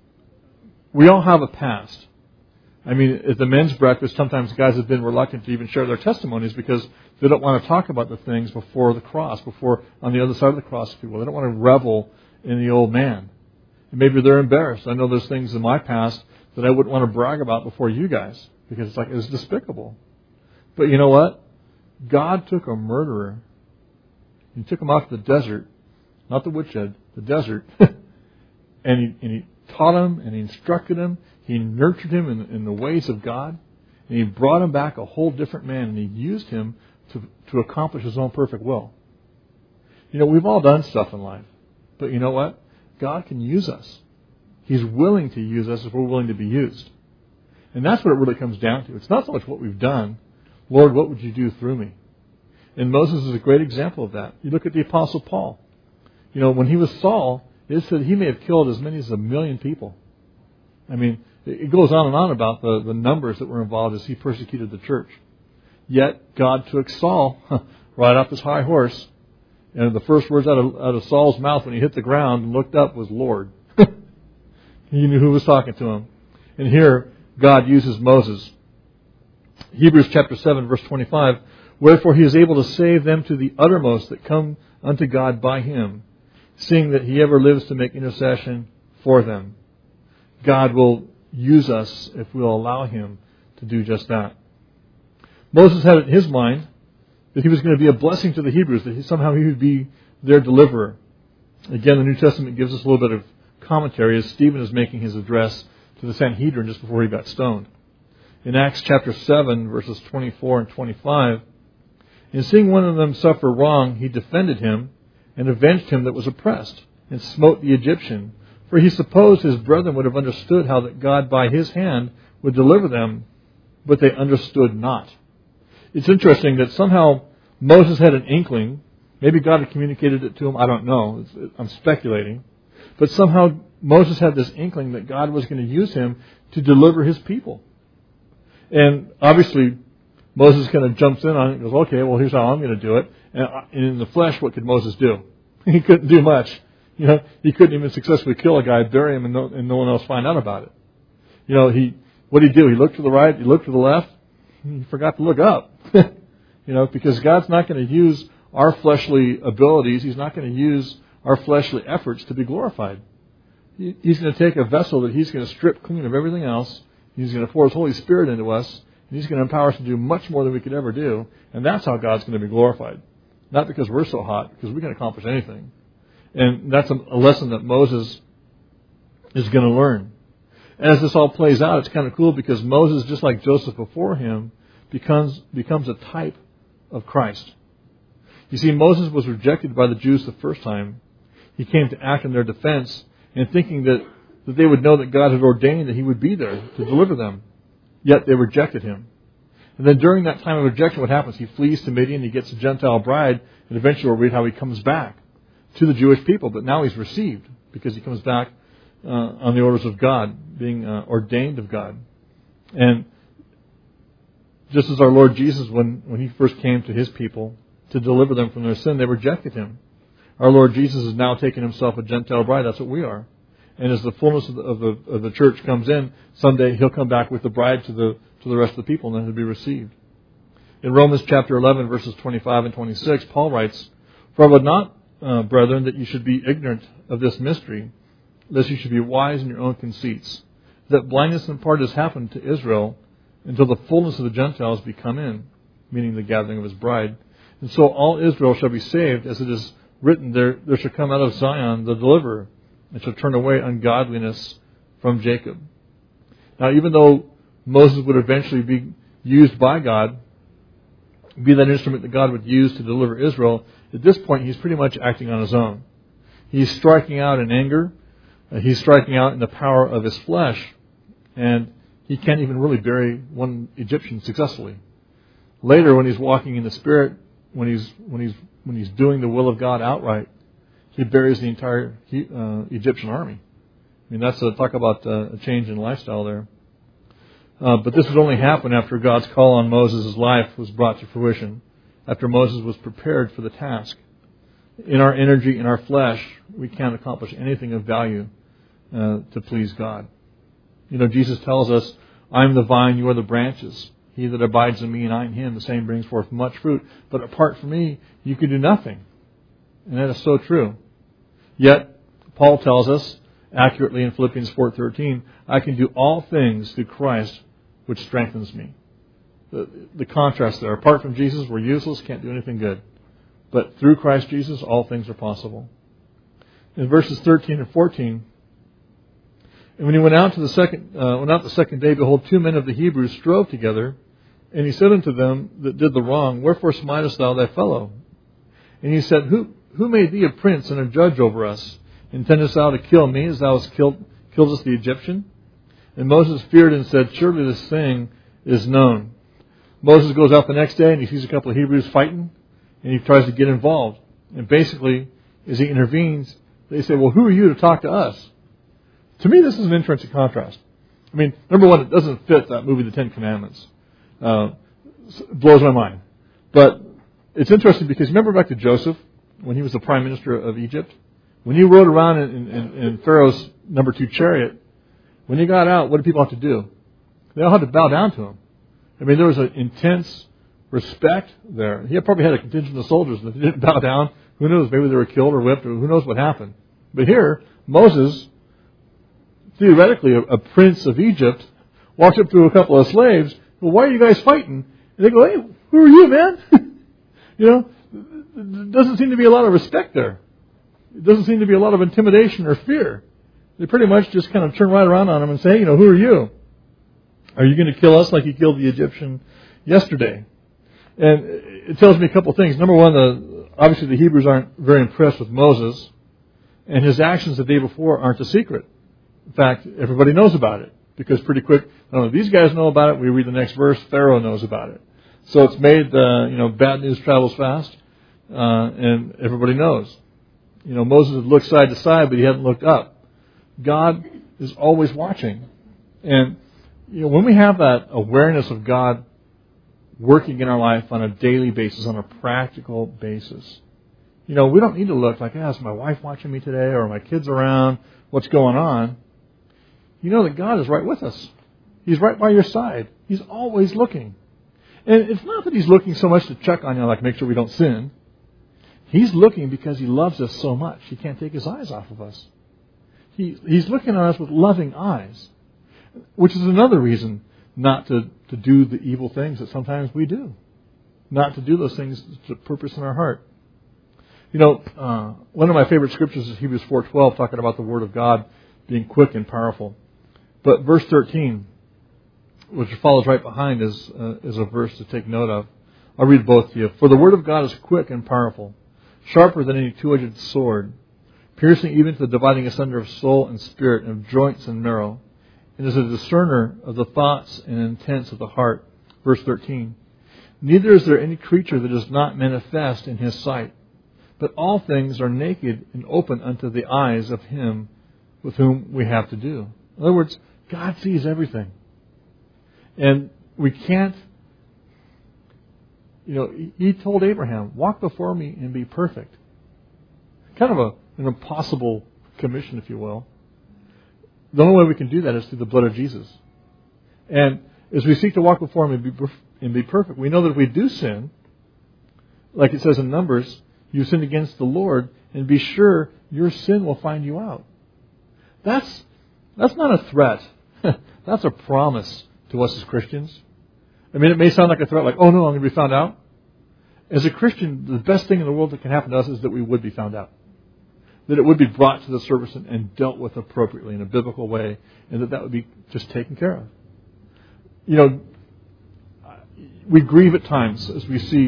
We all have a past. I mean, at the men's breakfast, sometimes guys have been reluctant to even share their testimonies because they don't want to talk about the things before the cross, before on the other side of the cross, if you will. They don't want to revel in the old man. And maybe they're embarrassed. I know there's things in my past that I wouldn't want to brag about before you guys because it's like, it's despicable. But you know what? God took a murderer. He took him out to the desert, not the woodshed, the desert, and, he, and he taught him and he instructed him. He nurtured him in, in the ways of God, and he brought him back a whole different man, and he used him to, to accomplish his own perfect will. You know, we've all done stuff in life, but you know what? God can use us. He's willing to use us if we're willing to be used. And that's what it really comes down to. It's not so much what we've done. Lord, what would you do through me? And Moses is a great example of that. You look at the Apostle Paul. You know, when he was Saul, it said he may have killed as many as a million people. I mean, it goes on and on about the, the numbers that were involved as he persecuted the church. Yet, God took Saul right off his high horse, and the first words out of, out of Saul's mouth when he hit the ground and looked up was, Lord. He knew who was talking to him. And here, God uses Moses. Hebrews chapter seven, verse twenty-five, wherefore he is able to save them to the uttermost that come unto God by him, seeing that he ever lives to make intercession for them. God will use us if we'll allow him to do just that. Moses had it in his mind that he was going to be a blessing to the Hebrews, that he, somehow he would be their deliverer. Again, the New Testament gives us a little bit of commentary as Stephen is making his address to the Sanhedrin just before he got stoned. In Acts chapter seven, verses twenty-four and twenty-five, in seeing one of them suffer wrong, he defended him and avenged him that was oppressed, and smote the Egyptian. For he supposed his brethren would have understood how that God by his hand would deliver them, but they understood not. It's interesting that somehow Moses had an inkling. Maybe God had communicated it to him. I don't know. It's, I'm speculating. But somehow Moses had this inkling that God was going to use him to deliver his people. And obviously, Moses kind of jumps in on it and goes, okay, well, here's how I'm going to do it. And in the flesh, what could Moses do? He couldn't do much. You know, he couldn't even successfully kill a guy, bury him, and no, and no one else find out about it. You know, he what did he do? He looked to the right, he looked to the left, he forgot to look up. You know, because God's not going to use our fleshly abilities. He's not going to use our fleshly efforts to be glorified. He's going to take a vessel that he's going to strip clean of everything else. He's going to pour his Holy Spirit into us. And he's going to empower us to do much more than we could ever do. And that's how God's going to be glorified. Not because we're so hot, because we can accomplish anything. And that's a, a lesson that Moses is going to learn. As this all plays out, it's kind of cool because Moses, just like Joseph before him, becomes becomes a type of Christ. You see, Moses was rejected by the Jews the first time. He came to act in their defense and thinking that, that they would know that God had ordained that he would be there to deliver them. Yet they rejected him. And then during that time of rejection, what happens? He flees to Midian, he gets a Gentile bride, and eventually we'll read how he comes back to the Jewish people. But now he's received because he comes back uh, on the orders of God, being uh, ordained of God. And just as our Lord Jesus, when, when he first came to his people to deliver them from their sin, they rejected him. Our Lord Jesus has now taken himself a Gentile bride. That's what we are. And as the fullness of the, of the, of the church comes in, someday he'll come back with the bride to the to the rest of the people, and then he'll be received. In Romans chapter eleven, verses twenty-five and twenty-six, Paul writes, "For I would not, uh, brethren, that you should be ignorant of this mystery, lest you should be wise in your own conceits, that blindness in part has happened to Israel until the fullness of the Gentiles be come in," meaning the gathering of his bride. "And so all Israel shall be saved, as it is written, there, there shall come out of Zion the deliverer, and shall turn away ungodliness from Jacob." Now, even though Moses would eventually be used by God, be that instrument that God would use to deliver Israel, at this point he's pretty much acting on his own. He's striking out in anger. Uh, he's striking out in the power of his flesh. And he can't even really bury one Egyptian successfully. Later, when he's walking in the Spirit, when he's when he's when he's doing the will of God outright, he buries the entire uh, Egyptian army. I mean, that's a, talk about uh, a change in lifestyle there. Uh, but this would only happen after God's call on Moses' life was brought to fruition, after Moses was prepared for the task. In our energy, in our flesh, we can't accomplish anything of value uh, to please God. You know, Jesus tells us, "I am the vine, you are the branches. He that abides in me and I in him, the same brings forth much fruit. But apart from me, you can do nothing." And that is so true. Yet, Paul tells us accurately in Philippians four thirteen, "I can do all things through Christ, which strengthens me." The, the contrast there. Apart from Jesus, we're useless, can't do anything good. But through Christ Jesus, all things are possible. In verses thirteen and fourteen, "And when he went out to the second, uh, went out the second day, behold, two men of the Hebrews strove together. And he said unto them that did the wrong, Wherefore smitest thou thy fellow? And he said, Who who made thee a prince and a judge over us? Intendest thou to kill me, as thou hast killed killedst the Egyptian? And Moses feared and said, Surely this thing is known." Moses goes out the next day and he sees a couple of Hebrews fighting, and he tries to get involved. And basically, as he intervenes, they say, "Well, who are you to talk to us?" To me, this is an interesting contrast. I mean, number one, it doesn't fit that movie, The Ten Commandments. Uh, it blows my mind. But it's interesting because remember back to Joseph, when he was the prime minister of Egypt? When he rode around in, in, in Pharaoh's number two chariot, when he got out, what did people have to do? They all had to bow down to him. I mean, there was an intense respect there. He probably had a contingent of soldiers that didn't bow down. Who knows? Maybe they were killed or whipped, or who knows what happened. But here, Moses, theoretically a, a prince of Egypt, walks up to a couple of slaves. "Well, why are you guys fighting?" And they go, "Hey, who are you, man?" You know, there doesn't seem to be a lot of respect there. It doesn't seem to be a lot of intimidation or fear. They pretty much just kind of turn right around on him and say, hey, you know, who are you? Are you going to kill us like you killed the Egyptian yesterday? And it tells me a couple of things. Number one, the, obviously the Hebrews aren't very impressed with Moses, and his actions the day before aren't a secret. In fact, everybody knows about it, because pretty quick, I don't know, these guys know about it. We read the next verse, Pharaoh knows about it. So it's made, uh, you know, bad news travels fast, uh, and everybody knows. You know, Moses had looked side to side, but he hadn't looked up. God is always watching. And, you know, when we have that awareness of God working in our life on a daily basis, on a practical basis, you know, we don't need to look like, ah, is my wife watching me today, or are my kids around? What's going on? You know that God is right with us. He's right by your side. He's always looking. And it's not that He's looking so much to check on you, like make sure we don't sin. He's looking because He loves us so much. He can't take His eyes off of us. He, he's looking at us with loving eyes, which is another reason not to, to do the evil things that sometimes we do. Not to do those things to purpose in our heart. You know, uh, one of my favorite scriptures is Hebrews four twelve, talking about the Word of God being quick and powerful. But verse thirteen, which follows right behind, is, uh, is a verse to take note of. I'll read both to you. For the Word of God is quick and powerful, sharper than any two-edged sword, piercing even to the dividing asunder of soul and spirit, and of joints and marrow, and is a discerner of the thoughts and intents of the heart. Verse thirteen. Neither is there any creature that is not manifest in his sight, but all things are naked and open unto the eyes of him with whom we have to do. In other words, God sees everything. And we can't, you know, he told Abraham, walk before me and be perfect. Kind of a, an impossible commission, if you will. The only way we can do that is through the blood of Jesus. And as we seek to walk before him and be, and be perfect, we know that if we do sin, like it says in Numbers, you sinned against the Lord, and be sure your sin will find you out. That's that's not a threat. That's a promise to us as Christians. I mean, it may sound like a threat, like, oh no, I'm going to be found out. As a Christian, the best thing in the world that can happen to us is that we would be found out. That it would be brought to the surface and, and dealt with appropriately in a biblical way, and that that would be just taken care of. You know, we grieve at times as we see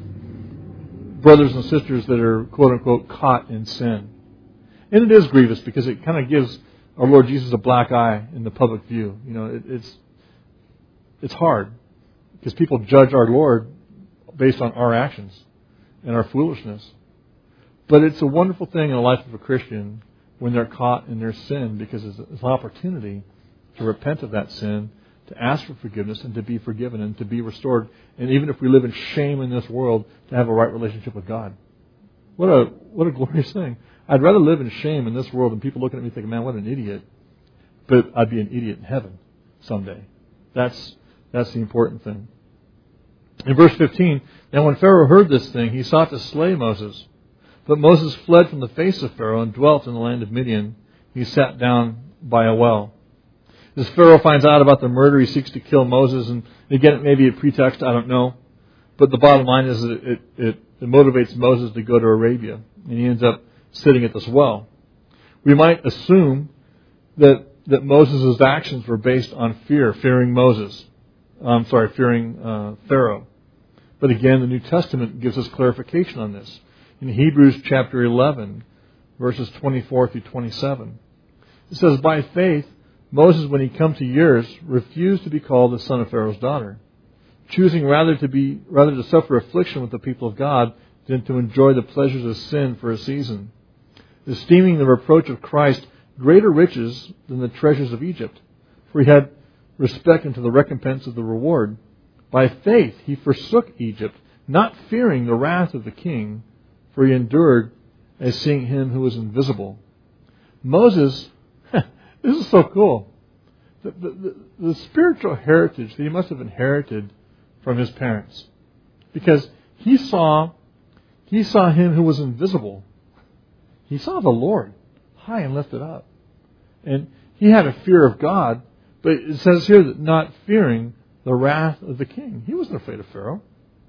brothers and sisters that are, quote unquote, caught in sin. And it is grievous because it kind of gives our Lord Jesus a black eye in the public view. You know, it, it's it's hard because people judge our Lord based on our actions and our foolishness. But it's a wonderful thing in the life of a Christian when they're caught in their sin, because it's an opportunity to repent of that sin, to ask for forgiveness, and to be forgiven and to be restored. And even if we live in shame in this world, to have a right relationship with God. What a what a glorious thing. I'd rather live in shame in this world than people looking at me thinking, man, what an idiot. But I'd be an idiot in heaven someday. That's that's the important thing. In verse fifteen, now when Pharaoh heard this thing, he sought to slay Moses. But Moses fled from the face of Pharaoh and dwelt in the land of Midian. He sat down by a well. As Pharaoh finds out about the murder, he seeks to kill Moses. And again, it may be a pretext, I don't know. But the bottom line is that it, it, it motivates Moses to go to Arabia. And he ends up sitting at this well. We might assume that, that Moses' actions were based on fear, fearing Moses. I'm sorry, fearing uh, Pharaoh. But again, the New Testament gives us clarification on this. In Hebrews chapter eleven, verses twenty-four through twenty-seven. It says, by faith, Moses, when he come to years, refused to be called the son of Pharaoh's daughter, choosing rather to be rather to suffer affliction with the people of God than to enjoy the pleasures of sin for a season, esteeming the reproach of Christ greater riches than the treasures of Egypt, for he had respect unto the recompense of the reward. By faith he forsook Egypt, not fearing the wrath of the king, for he endured as seeing him who was invisible. Moses, this is so cool. The, the, the, the spiritual heritage that he must have inherited from his parents. Because he saw, he saw him who was invisible. He saw the Lord high and lifted up. And he had a fear of God, but it says here that not fearing the wrath of the king. He wasn't afraid of Pharaoh.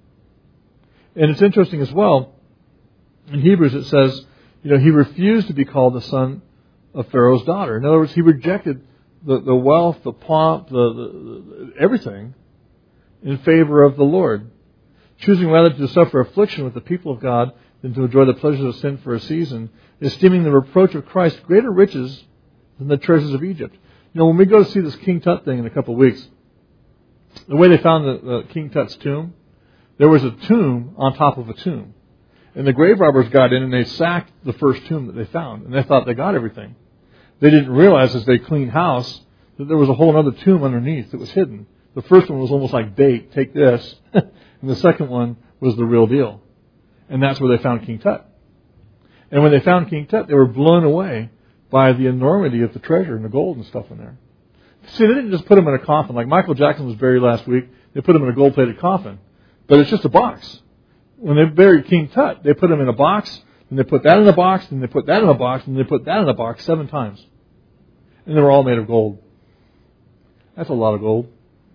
And it's interesting as well, in Hebrews it says, you know, he refused to be called the son of Pharaoh's daughter. In other words, he rejected the, the wealth, the pomp, the, the, the everything in favor of the Lord, choosing rather to suffer affliction with the people of God than to enjoy the pleasures of sin for a season, esteeming the reproach of Christ greater riches than the treasures of Egypt. You know, when we go to see this King Tut thing in a couple of weeks, the way they found the, the King Tut's tomb, there was a tomb on top of a tomb. And the grave robbers got in and they sacked the first tomb that they found. And they thought they got everything. They didn't realize as they cleaned house that there was a whole other tomb underneath that was hidden. The first one was almost like bait, take this. And the second one was the real deal. And that's where they found King Tut. And when they found King Tut, they were blown away by the enormity of the treasure and the gold and stuff in there. See, they didn't just put him in a coffin. Like Michael Jackson was buried last week, they put him in a gold-plated coffin. But it's just a box. When they buried King Tut, they put him in a box, and they put that in a box, and they put that in a box, and they put that in a box seven times. And they were all made of gold. That's a lot of gold.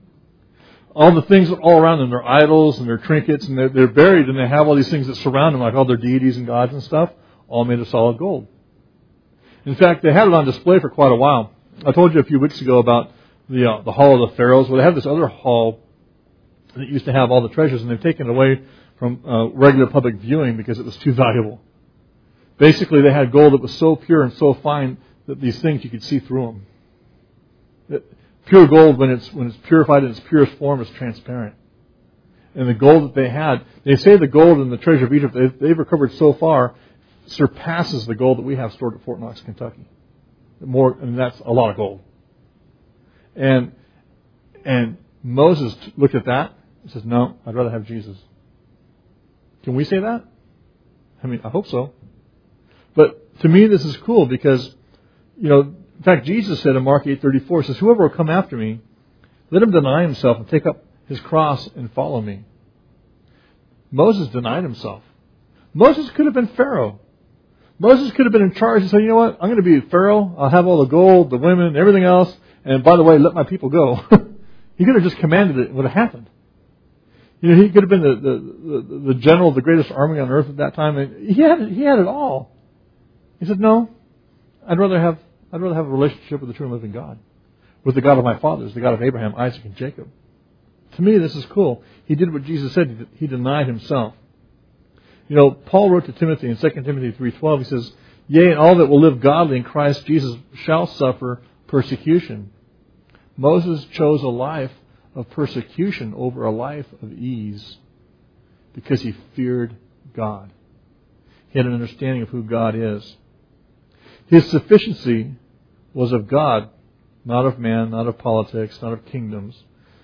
All the things all around them, their idols and their trinkets, and they're, they're buried, and they have all these things that surround them, like all their deities and gods and stuff, all made of solid gold. In fact, they had it on display for quite a while. I told you a few weeks ago about the uh, the Hall of the Pharaohs. Well, they have this other hall that used to have all the treasures, and they've taken it away from uh, regular public viewing because it was too valuable. Basically, they had gold that was so pure and so fine that these things, you could see through them. Pure gold, when it's when it's purified in its purest form, is transparent. And the gold that they had, they say the gold in the treasure of Egypt they've, they've recovered so far surpasses the gold that we have stored at Fort Knox, Kentucky. More, and that's a lot of gold. And and Moses looked at that and says, "No, I'd rather have Jesus." Can we say that? I mean, I hope so. But to me, this is cool because, you know, in fact, Jesus said in Mark eight thirty-four, says, "Whoever will come after me, let him deny himself and take up his cross and follow me." Moses denied himself. Moses could have been Pharaoh. Moses could have been in charge and said, "You know what? I'm going to be Pharaoh. I'll have all the gold, the women, everything else. And by the way, let my people go." He could have just commanded it. It would have happened. You know, he could have been the, the, the, the general of the greatest army on earth at that time. And he had he had it all. He said, "No, I'd rather have I'd rather have a relationship with the true and living God, with the God of my fathers, the God of Abraham, Isaac, and Jacob." To me, this is cool. He did what Jesus said. He denied himself. You know, Paul wrote to Timothy in Second Timothy three twelve. He says, "Yea, and all that will live godly in Christ Jesus shall suffer persecution." Moses chose a life of persecution over a life of ease because he feared God. He had an understanding of who God is. His sufficiency was of God, not of man, not of politics, not of kingdoms.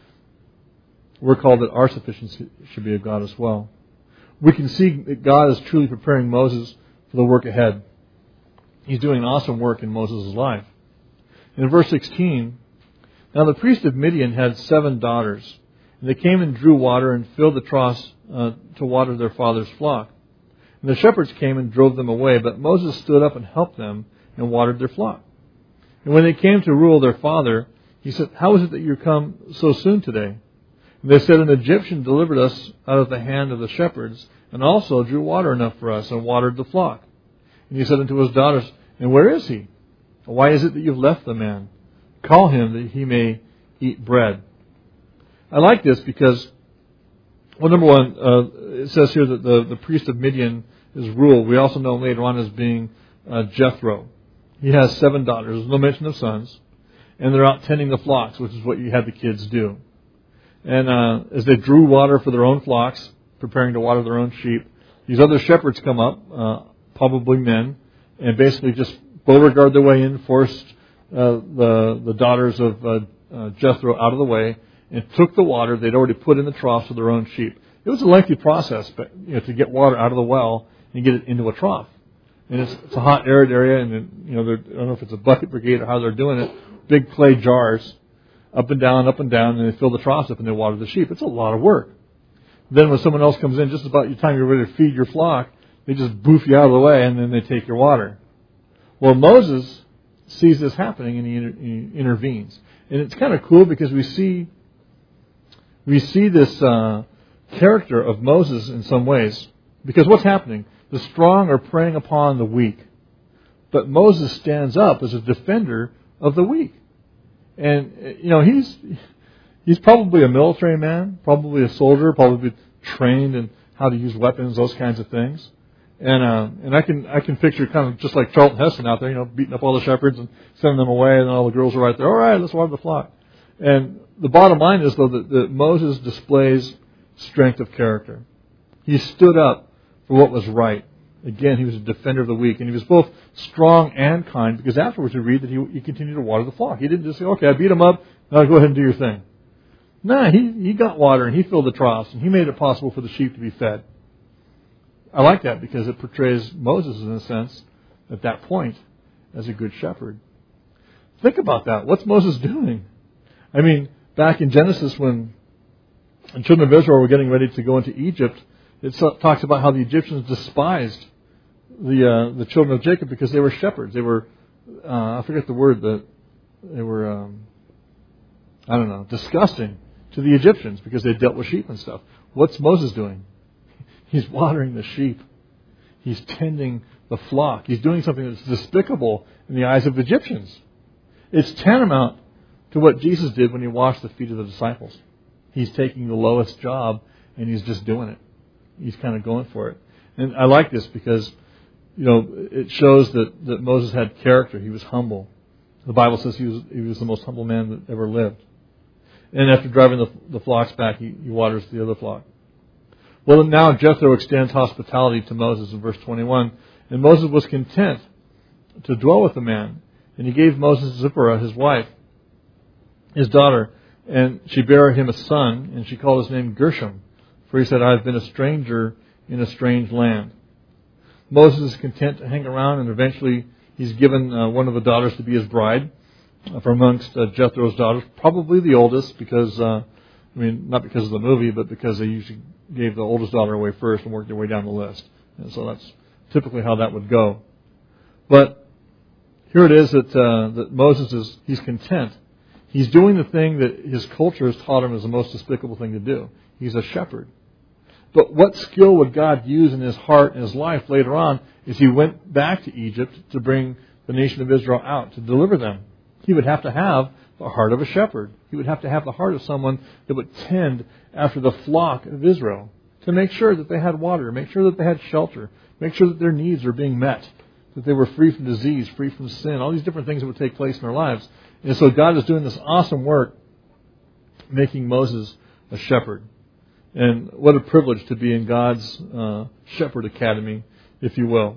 We're called that our sufficiency should be of God as well. We can see that God is truly preparing Moses for the work ahead. He's doing awesome work in Moses' life. In verse sixteen, "Now the priest of Midian had seven daughters, and they came and drew water and filled the troughs uh, to water their father's flock. And the shepherds came and drove them away, but Moses stood up and helped them and watered their flock. And when they came to rule their father, he said, 'How is it that you come so soon today?' And they said, 'An Egyptian delivered us out of the hand of the shepherds, and also drew water enough for us, and watered the flock.' And he said unto his daughters, 'And where is he? Why is it that you've left the man? Call him that he may eat bread.'" I like this because, well, number one, uh, it says here that the, the priest of Midian is ruled. We also know him later on as being uh, Jethro. He has seven daughters. There's no mention of sons. And they're out tending the flocks, which is what you had the kids do. And uh, as they drew water for their own flocks, preparing to water their own sheep, these other shepherds come up, uh, probably men, and basically just Beauregard their way in, forced uh, the the daughters of uh, uh, Jethro out of the way, and took the water they'd already put in the troughs for their own sheep. It was a lengthy process, but you know, to get water out of the well and get it into a trough. And it's, it's a hot, arid area, and you know, I don't know if it's a bucket brigade or how they're doing it. Big clay jars, up and down, up and down, and they fill the troughs up and they water the sheep. It's a lot of work. Then when someone else comes in, just about the time you're ready to feed your flock, they just boof you out of the way, and then they take your water. Well, Moses sees this happening, and he, inter- he intervenes. And it's kind of cool because we see we see this uh, character of Moses in some ways. Because what's happening? The strong are preying upon the weak. But Moses stands up as a defender of the weak. And, you know, he's he's probably a military man, probably a soldier, probably trained in how to use weapons, those kinds of things. And uh, and I can I can picture kind of just like Charlton Heston out there, you know, beating up all the shepherds and sending them away, and then all the girls are right there. All right, let's water the flock. And the bottom line is, though, that, that Moses displays strength of character. He stood up for what was right. Again, he was a defender of the weak, and he was both strong and kind, because afterwards we read that he, he continued to water the flock. He didn't just say, "Okay, I beat him up, now go ahead and do your thing." No, he, he got water, and he filled the troughs, and he made it possible for the sheep to be fed. I like that because it portrays Moses, in a sense, at that point, as a good shepherd. Think about that. What's Moses doing? I mean, back in Genesis, when the children of Israel were getting ready to go into Egypt, it talks about how the Egyptians despised the uh, the children of Jacob because they were shepherds. They were, uh, I forget the word, that they were, um, I don't know, disgusting to the Egyptians because they dealt with sheep and stuff. What's Moses doing? He's watering the sheep. He's tending the flock. He's doing something that's despicable in the eyes of Egyptians. It's tantamount to what Jesus did when he washed the feet of the disciples. He's taking the lowest job and he's just doing it. He's kind of going for it. And I like this because, you know, it shows that, that Moses had character. He was humble. The Bible says he was, he was the most humble man that ever lived. And after driving the, the flocks back, he, he waters the other flock. Well, now Jethro extends hospitality to Moses in verse twenty-one. And Moses was content to dwell with the man. And he gave Moses Zipporah, his wife, his daughter. And she bare him a son, and she called his name Gershom. For he said, I have been a stranger in a strange land. Moses is content to hang around, and eventually he's given uh, one of the daughters to be his bride uh, from amongst uh, Jethro's daughters. Probably the oldest, because, uh, I mean, not because of the movie, but because they usually gave the oldest daughter away first and worked their way down the list. And so that's typically how that would go. But here it is that uh, that Moses is, he's content. He's doing the thing that his culture has taught him is the most despicable thing to do. He's a shepherd. But what skill would God use in his heart and his life later on as he went back to Egypt to bring the nation of Israel out, to deliver them? He would have to have the heart of a shepherd. He would have to have the heart of someone that would tend after the flock of Israel to make sure that they had water, make sure that they had shelter, make sure that their needs were being met, that they were free from disease, free from sin, all these different things that would take place in their lives. And so God is doing this awesome work, making Moses a shepherd. And what a privilege to be in God's uh, shepherd academy, if you will.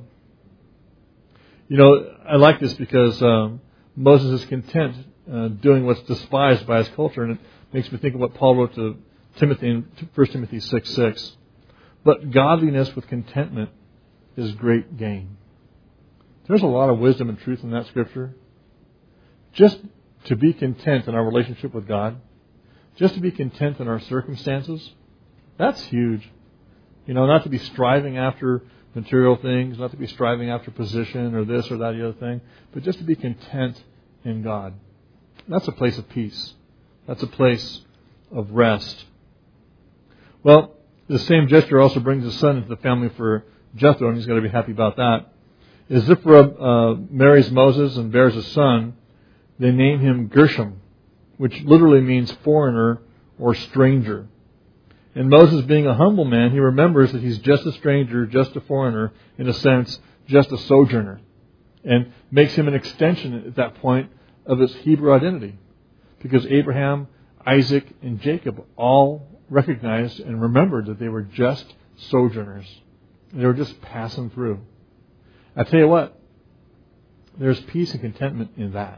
You know, I like this because um, Moses is content uh, doing what's despised by his culture. And it makes me think of what Paul wrote to Timothy in First Timothy six six. But godliness with contentment is great gain. There's a lot of wisdom and truth in that scripture. Just to be content in our relationship with God, just to be content in our circumstances, that's huge. You know, not to be striving after material things, not to be striving after position or this or that, the other thing, but just to be content in God. That's a place of peace. That's a place of rest. Well, the same gesture also brings his son into the family for Jethro, and he's going to be happy about that. As Zipporah uh, marries Moses and bears a son, they name him Gershom, which literally means foreigner or stranger. And Moses, being a humble man, he remembers that he's just a stranger, just a foreigner, in a sense, just a sojourner. And makes him an extension at that point of his Hebrew identity. Because Abraham, Isaac, and Jacob all recognized and remembered that they were just sojourners. They were just passing through. I tell you what, there's peace and contentment in that.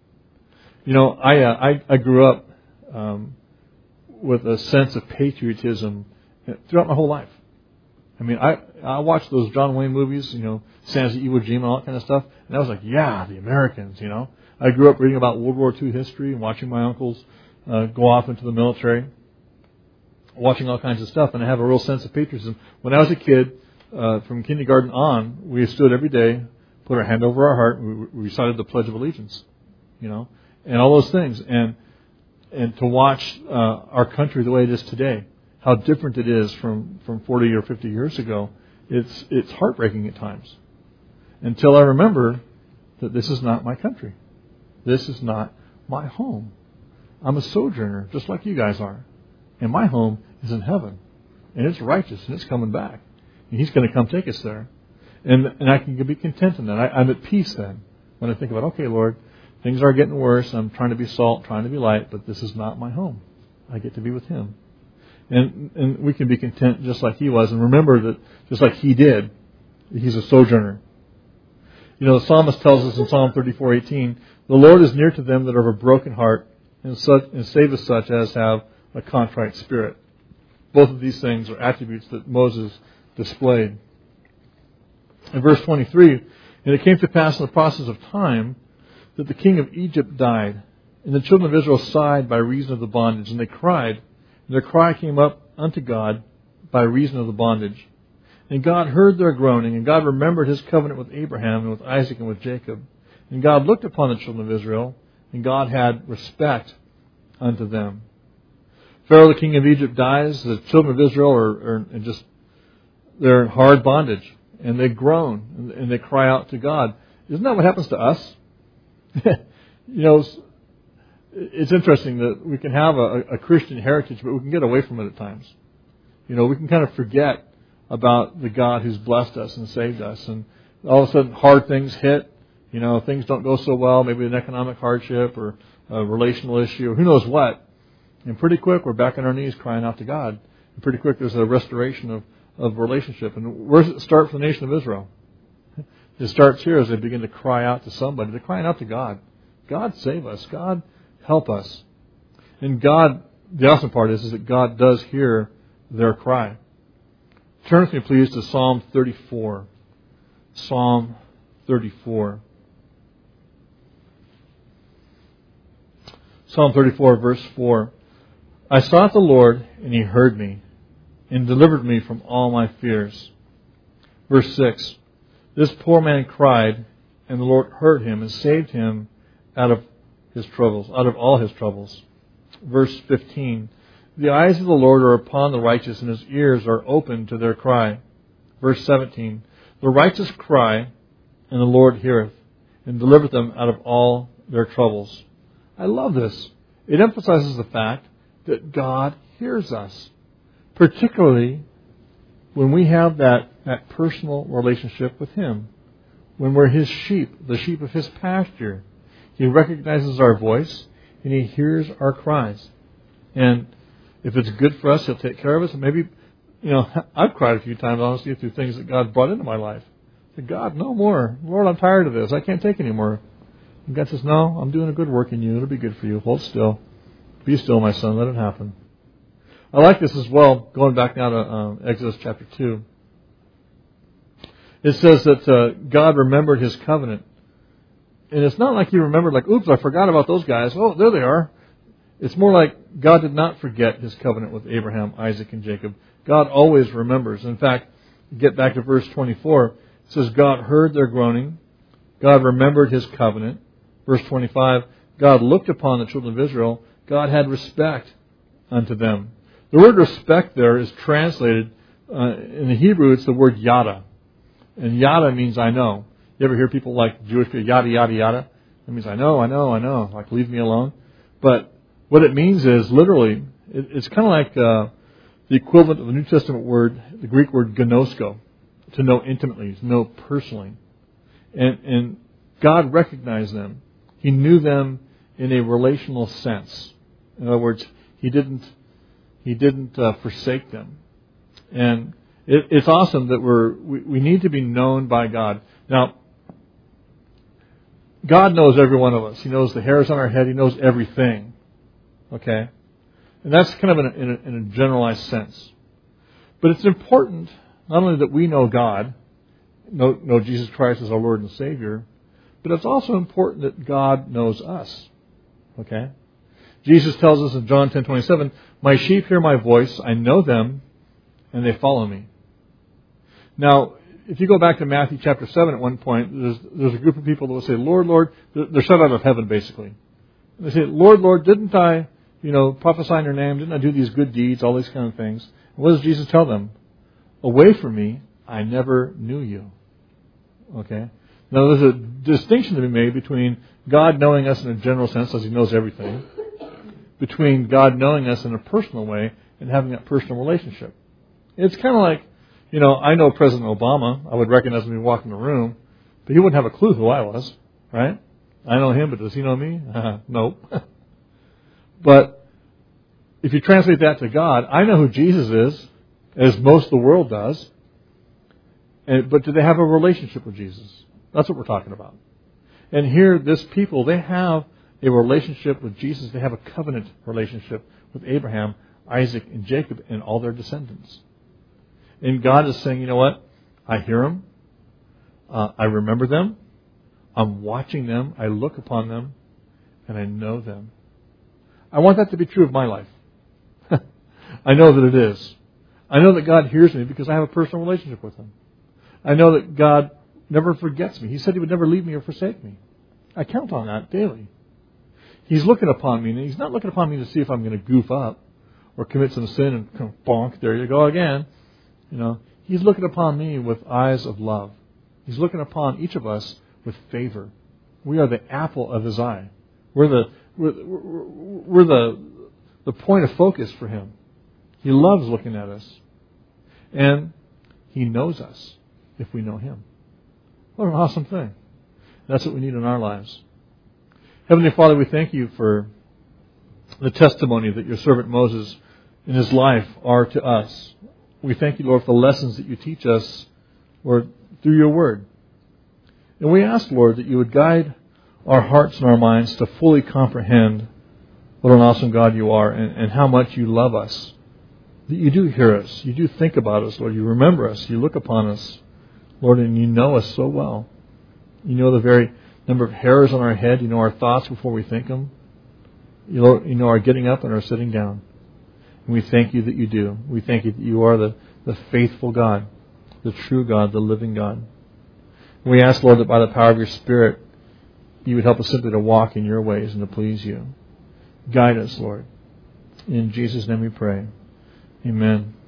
You know, I uh, I, I grew up um, with a sense of patriotism throughout my whole life. I mean, I I watched those John Wayne movies, you know, Sands of Iwo Jima and all that kind of stuff, and I was like, yeah, the Americans, you know. I grew up reading about World War Two history and watching my uncles uh, go off into the military, watching all kinds of stuff, and I have a real sense of patriotism. When I was a kid, uh, from kindergarten on, we stood every day, put our hand over our heart, and we, we recited the Pledge of Allegiance, you know, and all those things. And and to watch uh, our country the way it is today, how different it is from, from forty or fifty years ago, it's it's heartbreaking at times. Until I remember that this is not my country. This is not my home. I'm a sojourner, just like you guys are. And my home is in heaven. And it's righteous, and it's coming back. And He's going to come take us there. And and I can be content in that. I, I'm at peace then. When I think about, okay, Lord, things are getting worse. I'm trying to be salt, trying to be light, but this is not my home. I get to be with Him. And and we can be content just like He was. And remember that just like He did, He's a sojourner. You know, the psalmist tells us in Psalm thirty-four eighteen, the Lord is near to them that are of a broken heart, and, such, and saveth such as have a contrite spirit. Both of these things are attributes that Moses displayed. In verse twenty-three, and it came to pass in the process of time that the king of Egypt died, and the children of Israel sighed by reason of the bondage, and they cried, and their cry came up unto God by reason of the bondage. And God heard their groaning, and God remembered His covenant with Abraham and with Isaac and with Jacob. And God looked upon the children of Israel, and God had respect unto them. Pharaoh, the king of Egypt, dies. The children of Israel are, are just, they're in hard bondage. And they groan, and, and they cry out to God. Isn't that what happens to us? You know, it's interesting that we can have a, a Christian heritage, but we can get away from it at times. You know, we can kind of forget about the God who's blessed us and saved us. And all of a sudden, hard things hit, You know, things don't go so well, maybe an economic hardship or a relational issue, or who knows what. And pretty quick, we're back on our knees crying out to God. And pretty quick, there's a restoration of, of relationship. And where does it start for the nation of Israel? It starts here as they begin to cry out to somebody. They're crying out to God. God save us. God help us. And God, the awesome part is, is that God does hear their cry. Turn with me, please, to Psalm thirty-four. Psalm thirty-four. Psalm thirty-four, verse four. I sought the Lord, and He heard me, and delivered me from all my fears. Verse six. This poor man cried, and the Lord heard him and saved him out of his troubles, out of all his troubles. Verse fifteen. The eyes of the Lord are upon the righteous, and His ears are open to their cry. Verse seventeen. The righteous cry, and the Lord heareth, and delivereth them out of all their troubles. I love this. It emphasizes the fact that God hears us, particularly when we have that, that personal relationship with Him. When we're His sheep, the sheep of His pasture, He recognizes our voice and He hears our cries. And if it's good for us, He'll take care of us. And maybe, you know, I've cried a few times, honestly, through things that God brought into my life. I said, God, no more. Lord, I'm tired of this. I can't take any more. And God says, no, I'm doing a good work in you. It'll be good for you. Hold still. Be still, my son. Let it happen. I like this as well, going back now to um, Exodus chapter two. It says that uh, God remembered His covenant. And it's not like He remembered, like, oops, I forgot about those guys. Oh, there they are. It's more like God did not forget His covenant with Abraham, Isaac, and Jacob. God always remembers. In fact, get back to verse twenty-four. It says, God heard their groaning. God remembered His covenant. Verse twenty-five, God looked upon the children of Israel. God had respect unto them. The word respect there is translated, uh, in the Hebrew, it's the word yada. And yada means I know. You ever hear people like Jewish people, yada, yada, yada? It means I know, I know, I know, like leave me alone. But what it means is, literally, it, it's kind of like uh, the equivalent of the New Testament word, the Greek word gnosko, to know intimately, to know personally. And, and God recognized them. He knew them in a relational sense. In other words, He didn't He didn't uh, forsake them. And it, it's awesome that we're we, we need to be known by God. Now, God knows every one of us. He knows the hairs on our head. He knows everything. Okay? And that's kind of in a, in a, in a generalized sense. But it's important not only that we know God, know, know Jesus Christ as our Lord and Savior, but it's also important that God knows us. Okay? Jesus tells us in John ten twenty-seven, my sheep hear my voice, I know them, and they follow me. Now, if you go back to Matthew chapter seven at one point, there's, there's a group of people that will say, Lord, Lord, they're shut out of heaven basically. And they say, Lord, Lord, didn't I, you know, prophesy in your name? Didn't I do these good deeds? All these kind of things. And what does Jesus tell them? Away from me, I never knew you. Okay? Now, there's a distinction to be made between God knowing us in a general sense, as He knows everything, between God knowing us in a personal way and having that personal relationship. It's kind of like, you know, I know President Obama. I would recognize him when he walked in the room, but he wouldn't have a clue who I was, right? I know him, but does he know me? Uh, nope. But if you translate that to God, I know who Jesus is, as most of the world does, and, but do they have a relationship with Jesus? That's what we're talking about. And here, this people, they have a relationship with Jesus. They have a covenant relationship with Abraham, Isaac, and Jacob, and all their descendants. And God is saying, you know what? I hear them. Uh, I remember them. I'm watching them. I look upon them. And I know them. I want that to be true of my life. I know that it is. I know that God hears me because I have a personal relationship with Him. I know that God never forgets me. He said He would never leave me or forsake me. I count on that daily. He's looking upon me, and He's not looking upon me to see if I'm going to goof up or commit some sin and kind of bonk, there you go again. You know, He's looking upon me with eyes of love. He's looking upon each of us with favor. We are the apple of His eye. We're the we're, we're, we're the the point of focus for Him. He loves looking at us, and He knows us if we know Him. What an awesome thing! That's what we need in our lives. Heavenly Father, we thank you for the testimony that your servant Moses in his life are to us. We thank you, Lord, for the lessons that you teach us, Lord, through your word. And we ask, Lord, that you would guide our hearts and our minds to fully comprehend what an awesome God you are and, and how much you love us. That you do hear us. You do think about us, Lord. You remember us. You look upon us, Lord, and you know us so well. You know the very number of hairs on our head. You know our thoughts before we think them. You know, you know our getting up and our sitting down. And we thank you that you do. We thank you that you are the, the faithful God, the true God, the living God. And we ask, Lord, that by the power of your Spirit, you would help us simply to walk in your ways and to please you. Guide us, Lord. In Jesus' name we pray. Amen.